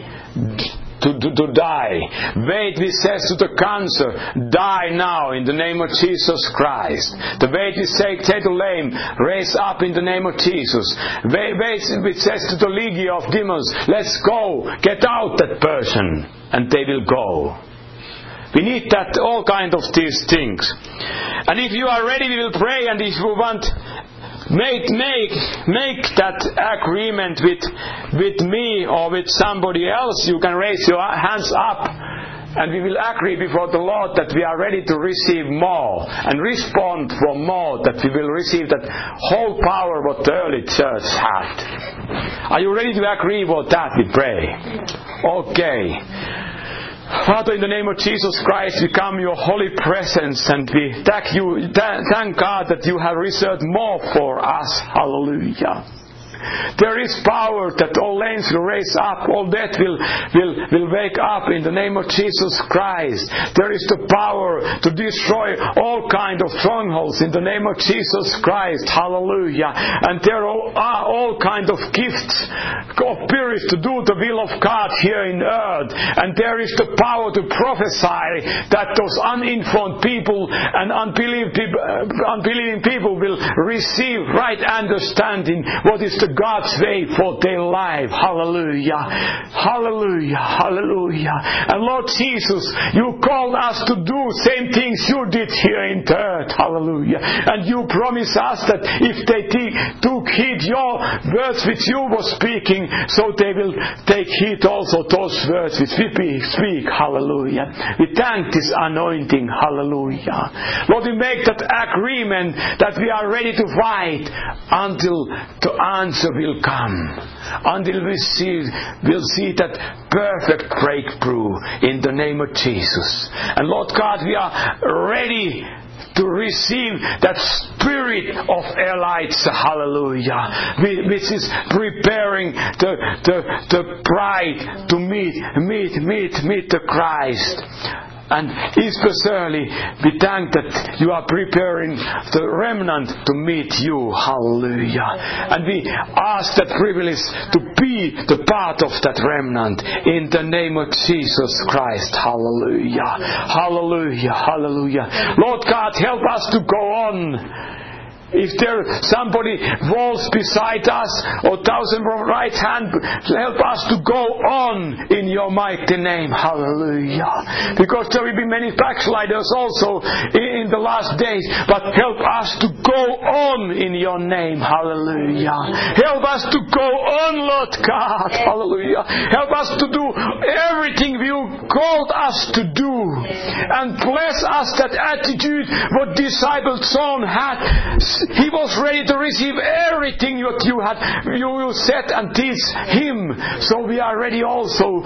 to die, faith which says to the cancer, die now in the name of Jesus Christ. The faith which says to the lame, raise up in the name of Jesus. Faith which says to the legion of demons, let's go, get out that person, and they will go. We need that, all kinds of these things. And if you are ready, we will pray. And if you want, make that agreement with me or with somebody else, you can raise your hands up, and we will agree before the Lord that we are ready to receive more and respond for more. That we will receive that whole power what the early church had. Are you ready to agree with that? We pray. Okay. Father, in the name of Jesus Christ, we come your holy presence, and we thank God that you have reserved more for us. Hallelujah. There is power that all lanes will raise up, all death will wake up in the name of Jesus Christ. There is the power to destroy all kinds of strongholds in the name of Jesus Christ. Hallelujah. And there are all kinds of gifts of spirits to do the will of God here in earth. And there is the power to prophesy that those uninformed people and unbelieving people will receive right understanding what is the God's way for their life. Hallelujah. Hallelujah. Hallelujah. And Lord Jesus, you called us to do same things you did here in the earth. Hallelujah. And you promised us that if they took heed your words which you were speaking, so they will take heed also those words which we speak. Hallelujah. We thank this anointing. Hallelujah. Lord, we make that agreement that we are ready to fight until the answer will come, until we'll see that perfect breakthrough in the name of Jesus. And Lord God, we are ready to receive that spirit of Elijah, hallelujah, which is preparing the bride to meet the Christ. And especially, we thank that you are preparing the remnant to meet you. Hallelujah. And we ask that privilege to be the part of that remnant in the name of Jesus Christ. Hallelujah. Hallelujah. Hallelujah. Lord God, help us to go on If there somebody falls beside us or 1,000 from right hand, help us to go on in your mighty name. Hallelujah. Because there will be many backsliders also in the last days, but help us to go on in your name. Hallelujah. Help us to go on, Lord God. Hallelujah. Help us to do everything you called us to do, and bless us that attitude what disciple John had. He was ready to receive everything that you said and teach him. So we are ready also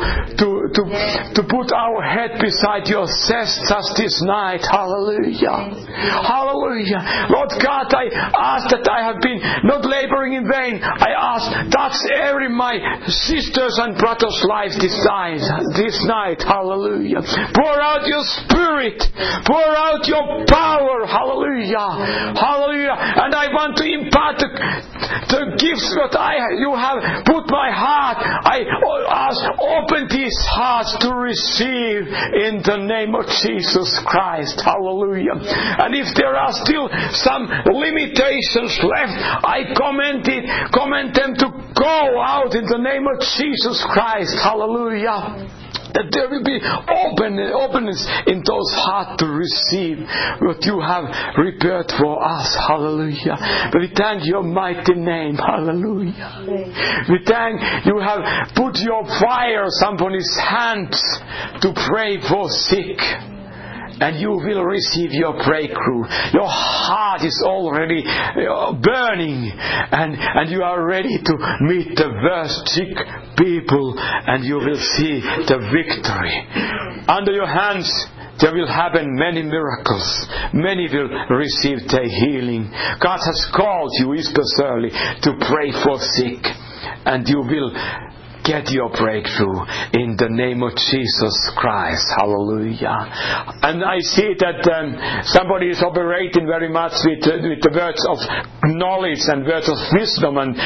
to put our head beside your chest just this night. Hallelujah. Hallelujah. Lord God, I ask that I have been not laboring in vain. I ask, touch every my sisters and brothers' lives this night. Hallelujah. Pour out your Spirit. Pour out your power. Hallelujah. Hallelujah. And I want to impart the gifts that you have put my heart. I ask, open these hearts to receive in the name of Jesus Christ. Hallelujah. And if there are still some limitations left, I command them to go out in the name of Jesus Christ. Hallelujah. That there will be openness in those hearts to receive what you have prepared for us. Hallelujah. But we thank your mighty name. Hallelujah. We thank you have put your fire upon his hands to pray for sick. And you will receive your breakthrough. Your heart is already burning, and you are ready to meet the worst sick people, and you will see the victory. Under your hands there will happen many miracles. Many will receive their healing. God has called you especially to pray for sick, and you will get your breakthrough in the name of Jesus Christ. Hallelujah. And I see that somebody is operating very much with the words of knowledge and words of wisdom, and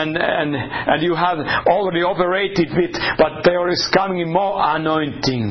you have already operated with, but there is coming more anointing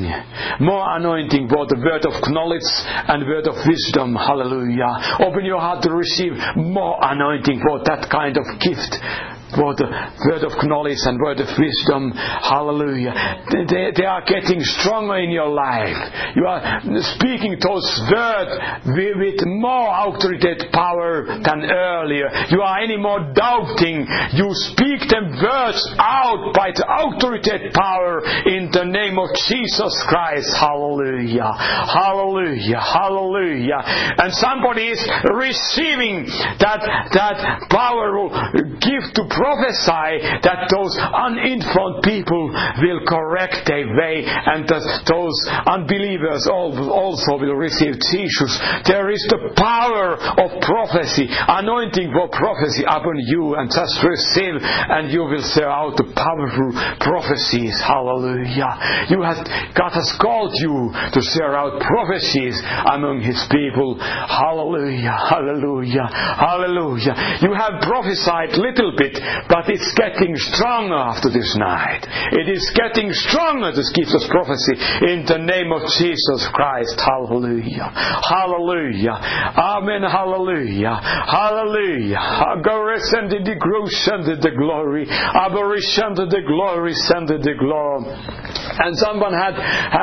for the word of knowledge and word of wisdom. Hallelujah. Open your heart to receive more anointing for that kind of gift, for the word of knowledge and word of wisdom. Hallelujah. They are getting stronger in your life. You are speaking those words with more authoritative power than earlier. You are any more doubting. You speak them words out by the authoritative power in the name of Jesus Christ. Hallelujah. Hallelujah. Hallelujah. And somebody is receiving that powerful gift to prophesy that those uninformed people will correct their way, and that those unbelievers also will receive Jesus. There is the power of prophecy, anointing for prophecy upon you, and just receive, and you will share out the powerful prophecies. Hallelujah. God has called you to share out prophecies among His people. Hallelujah. Hallelujah. Hallelujah. You have prophesied little bit, but it's getting stronger after this night. It is getting stronger, this gift of prophecy, in the name of Jesus Christ. Hallelujah. Hallelujah. Amen. Hallelujah. Hallelujah. Send the glory. Send the glory. Send the glory. And someone had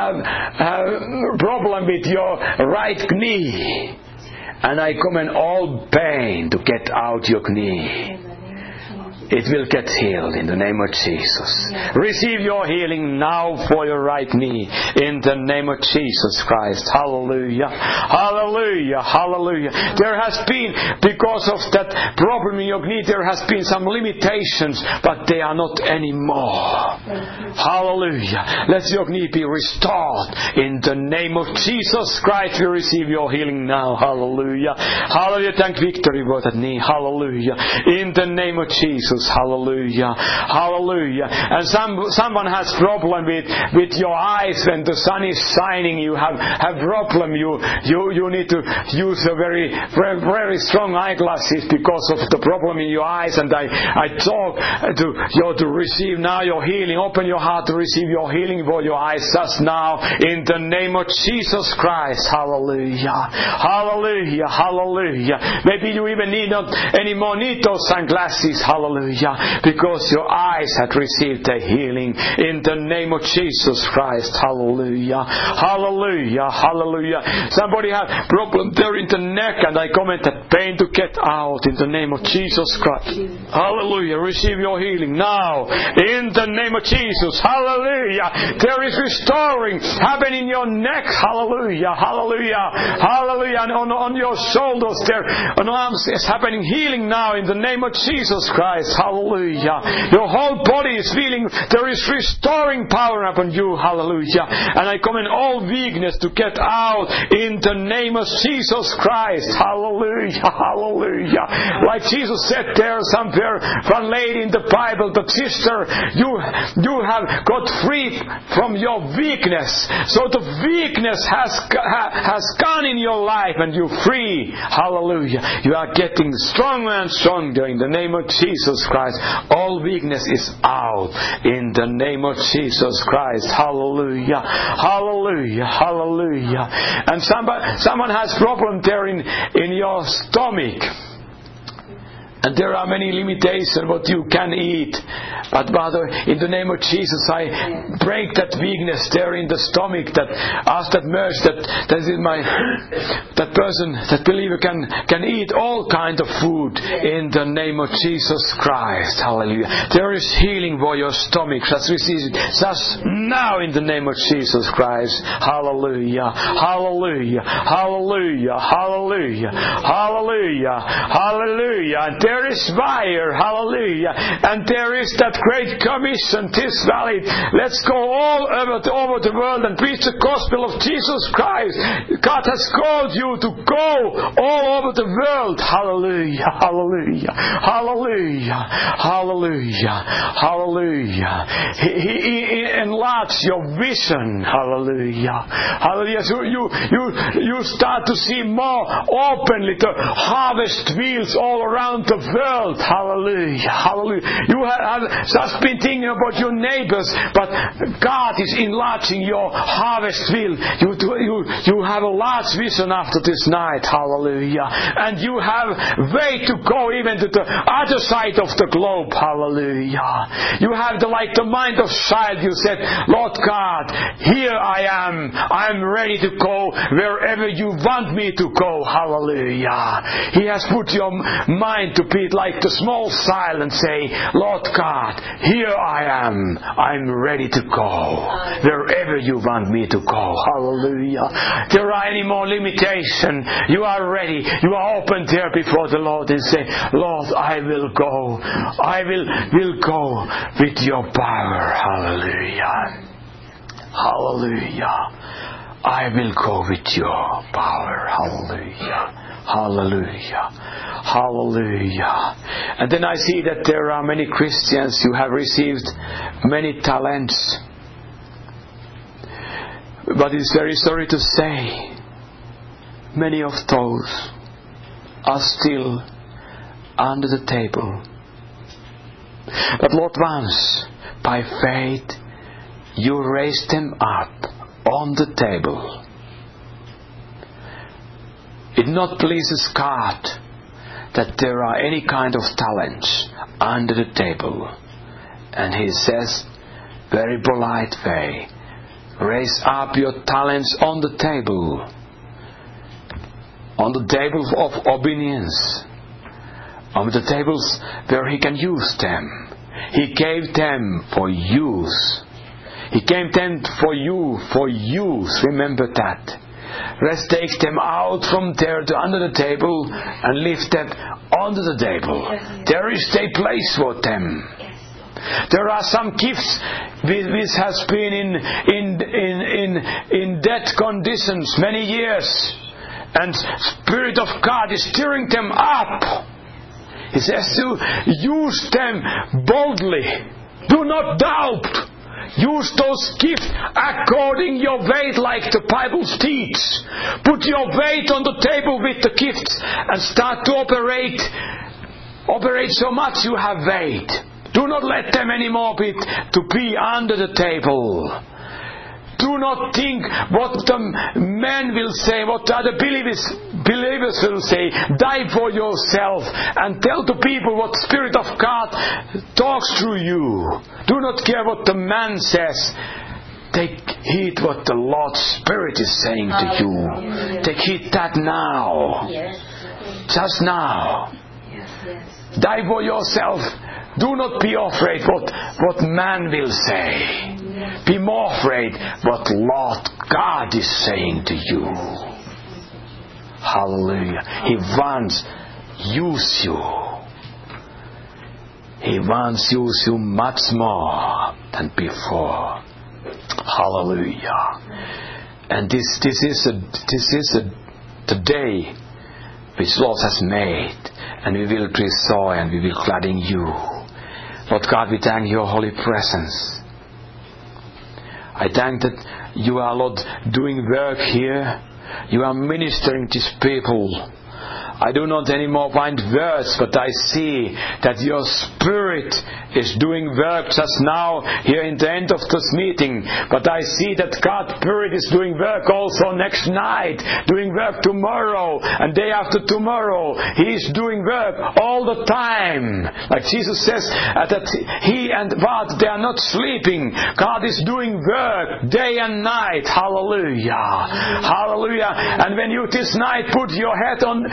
a problem with your right knee, and I command all pain to get out your knee. It will get healed in the name of Jesus. Receive your healing now for your right knee in the name of Jesus Christ. Hallelujah. Hallelujah. Hallelujah. There has been, because of that problem in your knee, there has been some limitations, but they are not anymore. Hallelujah. Let your knee be restored in the name of Jesus Christ. You receive your healing now. Hallelujah. Hallelujah. Thank victory for that knee. Hallelujah. In the name of Jesus Jesus. Hallelujah. Hallelujah. And someone has problem with your eyes when the sun is shining. You have problem. You need to use a very, very, very strong eyeglasses because of the problem in your eyes. And I talk to you to receive now your healing. Open your heart to receive your healing for your eyes just now in the name of Jesus Christ. Hallelujah. Hallelujah. Hallelujah. Maybe you even not anymore need those sunglasses. Hallelujah. Because your eyes had received a healing in the name of Jesus Christ. Hallelujah. Hallelujah. Hallelujah. Somebody had problem there in the neck, and I commented pain to get out in the name of Jesus Christ. Hallelujah. Receive your healing now in the name of Jesus. Hallelujah. There is restoring happening in your neck. Hallelujah. Hallelujah. Hallelujah. And on your shoulders there, on arms is happening healing now in the name of Jesus Christ. Hallelujah. Your whole body is feeling there is restoring power upon you. Hallelujah. And I command all weakness to get out in the name of Jesus Christ. Hallelujah. Hallelujah. Like Jesus said there somewhere, one lady in the Bible, the sister, you have got free from your weakness. So the weakness has gone in your life and you're free. Hallelujah. You are getting stronger and stronger in the name of Jesus Christ. All weakness is out in the name of Jesus Christ. Hallelujah. Hallelujah. Hallelujah. And someone has problem there in your stomach. And there are many limitations what you can eat. But Father, in the name of Jesus, I break that weakness there in the stomach. That ask that mercy that person, that believer can eat all kind of food in the name of Jesus Christ. Hallelujah. There is healing for your stomach. Just receive it just now in the name of Jesus Christ. Hallelujah. Hallelujah. Hallelujah. Hallelujah. Hallelujah. Hallelujah. And there is fire, hallelujah, and there is that great commission, this valley. Let's go all over the world and preach the gospel of Jesus Christ. God has called you to go all over the world. Hallelujah, hallelujah, hallelujah, hallelujah, hallelujah. He enlarged your vision. Hallelujah, hallelujah. So you start to see more openly the harvest fields all around the world. Hallelujah. Hallelujah. You have just been thinking about your neighbors, but God is enlarging your harvest field. You have a large vision after this night. Hallelujah. And you have way to go even to the other side of the globe. Hallelujah. You have the mind of child. You said, Lord God, here I am. I am ready to go wherever you want me to go. Hallelujah. He has put your mind to be like the small child and say, Lord God, here I am. I'm ready to go wherever you want me to go. Hallelujah. There are any more limitation. You are ready. You are open there before the Lord and say, Lord, I will go. I will go with your power. Hallelujah. Hallelujah. I will go with your power. Hallelujah. Hallelujah. Hallelujah. And then I see that there are many Christians who have received many talents. But it's very sorry to say, many of those are still under the table. But Lord, once, by faith, you raised them up on the table. It not pleases God that there are any kind of talents under the table. And He says, very polite way, raise up your talents on the table. On the table of obedience. On the tables where He can use them. He gave them for use. He gave them for you, for use. Remember that. Let's take them out from there to under the table and lift them onto the table. There is a place for them. There are some gifts which has been in dead conditions many years, and Spirit of God is stirring them up. He says to use them boldly. Do not doubt. Use those gifts according your weight, like the Bible teaches. Put your weight on the table with the gifts and start to operate. Operate so much you have weight. Do not let them anymore be under the table. Do not think what the men will say, what the other believers will say. Die for yourself and tell the people what Spirit of God talks through you. Do not care what the man says. Take heed what the Lord's Spirit is saying to you. Take heed that now. Just now. Die for yourself. Do not be afraid what man will say. Be more afraid what Lord God is saying to you. Hallelujah. He wants to use you. He wants to use you much more than before. Hallelujah. And this is the day which Lord has made, and we will rejoice and we will glad in you. Lord God, we thank your holy presence. I thank that you are, Lord, doing work here. You are ministering to these people. I do not anymore find words, but I see that your Spirit is doing work just now here in the end of this meeting. But I see that God's Spirit is doing work also next night, doing work tomorrow and day after tomorrow. He is doing work all the time. Like Jesus says that He and God, they are not sleeping. God is doing work day and night. Hallelujah. Hallelujah. And when you this night put your head on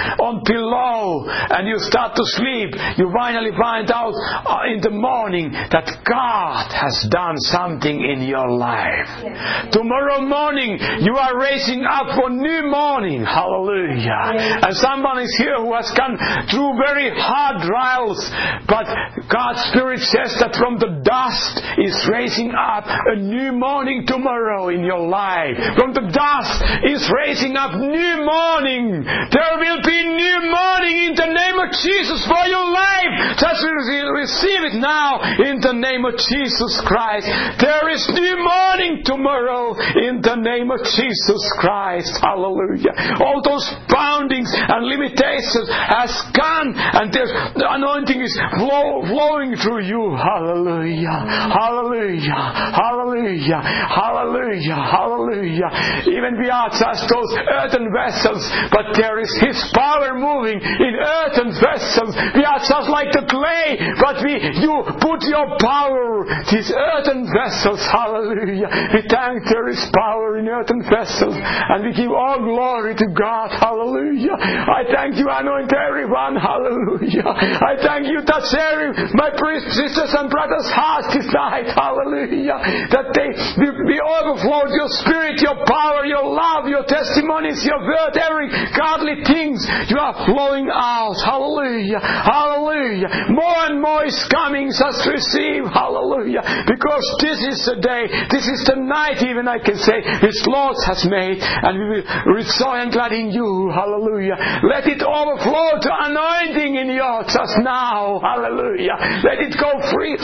pillow and you start to sleep, you finally find out in the morning that God has done something in your life. Tomorrow morning you are raising up for new morning. Hallelujah. And someone is here who has gone through very hard trials, but God's Spirit says that from the dust is raising up a new morning tomorrow in your life. From the dust is raising up new morning. There will be new morning in the name of Jesus for your life. Just receive it now in the name of Jesus Christ. There is new morning tomorrow in the name of Jesus Christ. Hallelujah. All those boundings and limitations has gone, and the anointing is flowing through you. Hallelujah. Hallelujah. Hallelujah. Hallelujah. Hallelujah. Even we are just those earthen vessels, but there is His power moving in earthen vessels. We are just like the clay, but you put your power, these earthen vessels. Hallelujah. We thank there is power in earthen vessels, and we give all glory to God. Hallelujah. I thank you, anoint everyone. Hallelujah. I thank you, touch my sisters and brothers' hearts this night. Hallelujah. That they be overflowed, your spirit, your power, your love, your testimonies, your word, every godly things you are flowing out. Hallelujah. Hallelujah. More and more is coming. Just receive. Hallelujah. Because this is the day, this is the night, even I can say, which Lord has made, and we will rejoice and glad in you. Hallelujah. Let it overflow to anointing in you just now. Hallelujah. Let it go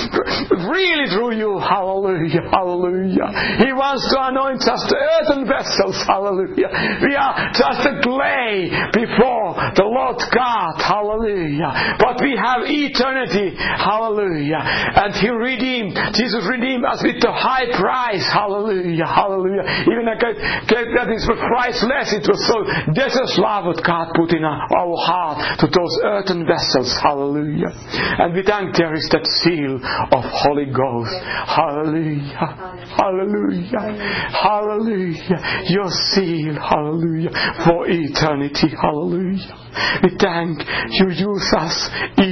freely through you. Hallelujah. Hallelujah. He wants to anoint just the earthen vessels. Hallelujah. We are just a clay before the Lord God. Hallelujah. But we have eternity. Hallelujah. And Jesus redeemed us with the high price. Hallelujah. Hallelujah. Even I gave that is priceless. It was so precious love what God put in our heart to those earthen vessels. Hallelujah. And we thank there is that seal of Holy Ghost. Hallelujah. Hallelujah. Hallelujah. Your seal. Hallelujah. For eternity. Hallelujah. We thank you use us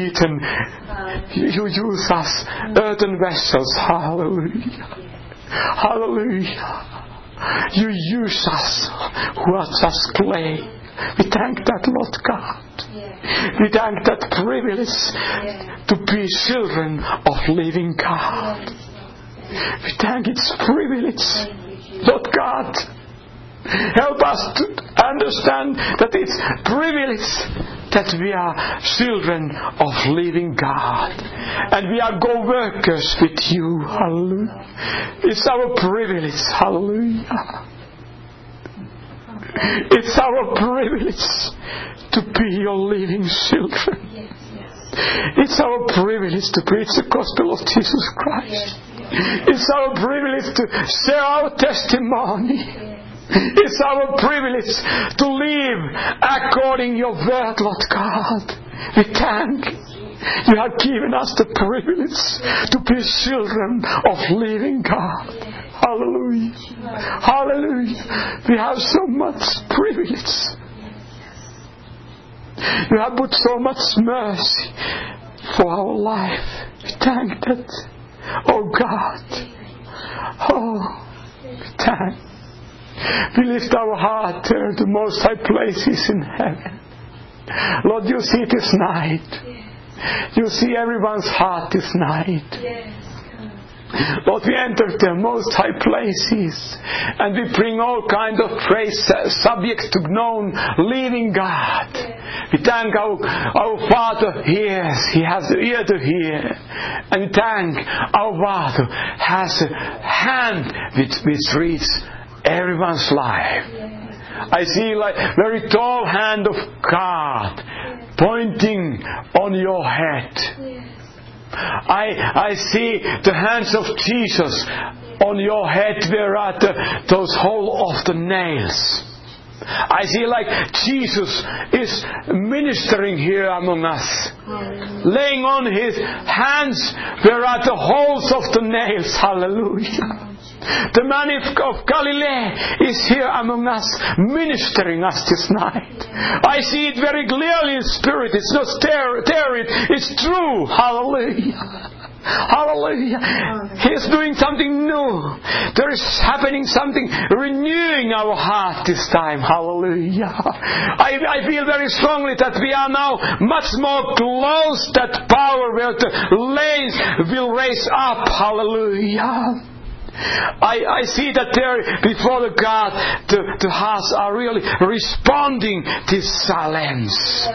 you use us earthen vessels. Hallelujah. Hallelujah. You use us who are just clay. We thank that, Lord God. We thank that privilege to be children of living God. We thank its privilege, Lord God. Help us to understand that it's privilege that we are children of living God. And we are co-workers with you. Hallelujah. It's our privilege. Hallelujah. It's our privilege to be your living children. It's our privilege to preach the gospel of Jesus Christ. It's our privilege to share our testimony. It's our privilege to live according to your word, Lord God. We thank you have given us the privilege to be children of living God. Hallelujah. Hallelujah. We have so much privilege. You have put so much mercy for our life. We thank that. Oh God. Oh, we thank. We lift our heart there to most high places in heaven. Lord, you see this night. You see everyone's heart this night. Lord, we enter the most high places and we bring all kinds of praise subjects to known living God. We thank our Father hears, He has the ear to hear. And we thank our Father has a hand which reads everyone's life. I see like very tall hand of God pointing on your head. I see the hands of Jesus on your head where are those hole of the nails. I see like Jesus is ministering here among us, laying on His hands where are the holes of the nails. Hallelujah. The man of Galilee is here among us, ministering us this night. I see it very clearly in spirit. It's not theory, it's true. Hallelujah. Hallelujah. He's doing something new. There is happening something renewing our heart this time. Hallelujah. I feel very strongly that we are now much more close that power where the lanes will raise up. Hallelujah. I see that there before the God the hearts are really responding to silence.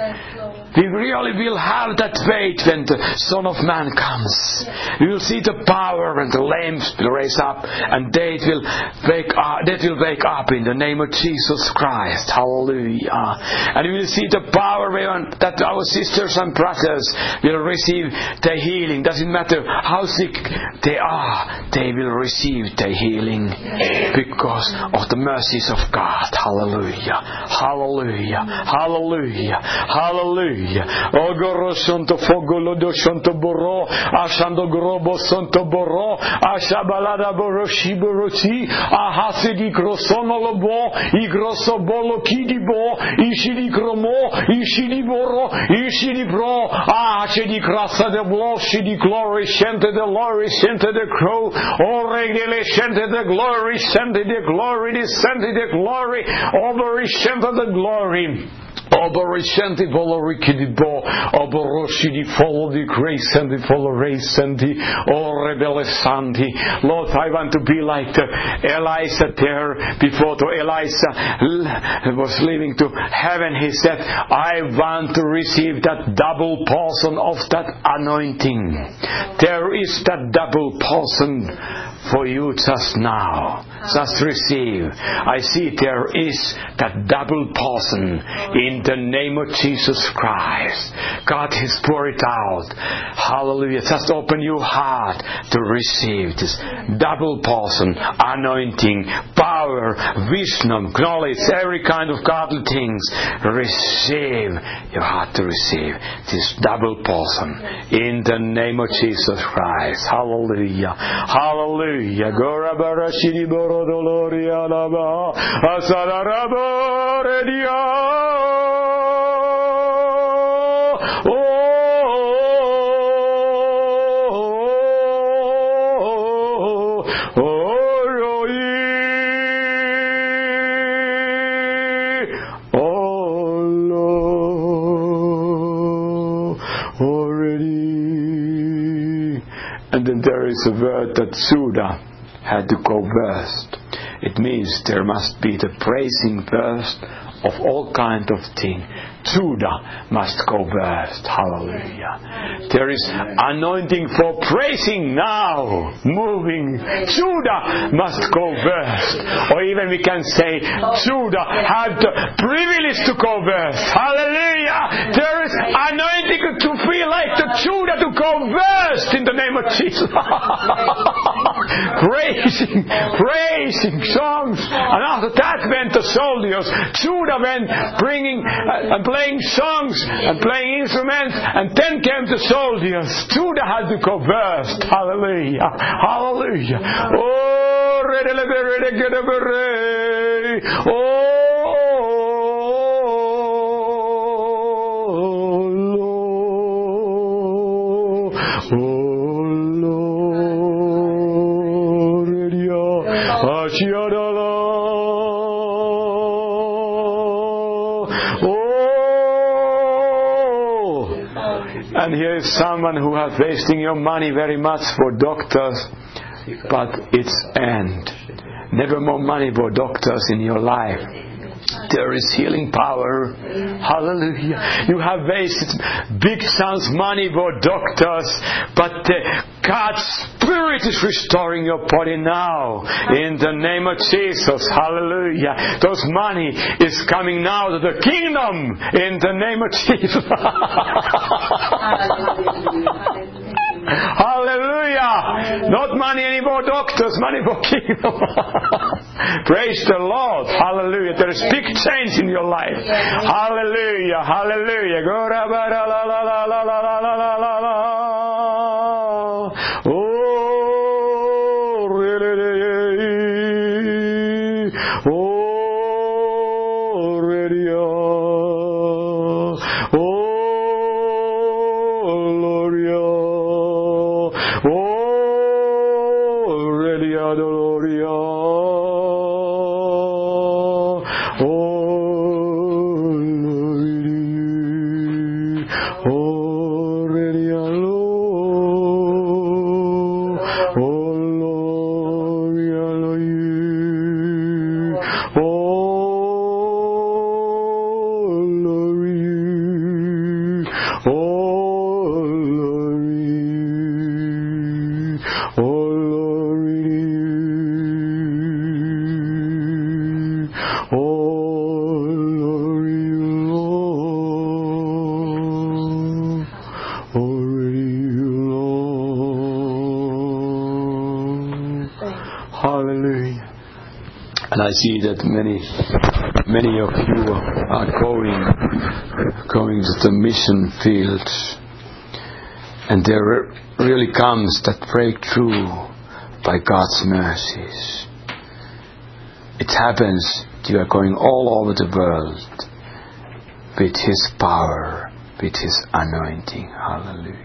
We really will have that faith when the Son of Man comes. We will see the power and the lame will raise up and they will wake up in the name of Jesus Christ. Hallelujah. And we will see the power that our sisters and brothers will receive their healing. Doesn't matter how sick they are, they will receive their healing because of the mercies of God. Hallelujah. Hallelujah. Hallelujah. Hallelujah. Ogoro Santo Fogolo do Santo Boro, Ashando Grobo Santo Boro, Ashabalada Boro Shiborochi, Ahasedi Grosono Lobo, Igroso Bolo Kidibo, Ishidi Gromo, Ishidi Boro, Ishidi Bro, Ashedi Grasa de Blo, Shidi Glory, Shente de Glory, Shente de Crow, Oregele Shente de Glory, Shente de Glory, Shente de Glory, Over Shente de Glory. Oborishenti Volorikidibo, Oboroshidi follow the grace and the follow race and the Orebele Santi. Lord, I want to be like the Elisha there before the Elisha was leaving to heaven. He said, I want to receive that double portion of that anointing. There is that double portion for you just now. Just receive. I see there is that double portion in the name of Jesus Christ. God has poured it out. Hallelujah. Just open your heart to receive this double portion, anointing, power, wisdom, knowledge, every kind of godly things. Receive your heart to receive this double portion in the name of Jesus Christ. Hallelujah. Hallelujah. Gora bara shiri boro dolori alaba asara rabo redia. And then there is a word that Judah had to go first. It means there must be the praising first of all kind of thing. Judah must go first. Hallelujah. There is anointing for praising now, moving. Judah must go first. Or even we can say Judah had the privilege to go first. Hallelujah. There is anointing to feel like the Judah to go first in the name of Jesus. praising songs. And after that went the soldiers. Judah went bringing and playing songs and playing instruments, and then came the soldiers. Judah had to go first. Hallelujah. Hallelujah. Oh, and here is someone who has wasting your money very much for doctors, but it's end. Never more money for doctors in your life. There is healing power. Hallelujah. You have wasted big sums money for doctors, but God's Spirit is restoring your body now in the name of Jesus. Hallelujah. Those money is coming now to the kingdom in the name of Jesus. Hallelujah. Not money anymore doctors, money for kingdom. Praise the Lord. Hallelujah. There is big change in your life. Hallelujah. Hallelujah. Hallelujah. And I see that many of you are going to the mission fields, and there really comes that breakthrough by God's mercies. It happens you are going all over the world with His power, with His anointing. Hallelujah.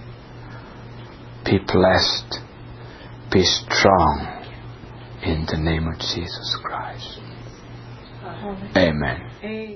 Be blessed, be strong in the name of Jesus Christ. Amen.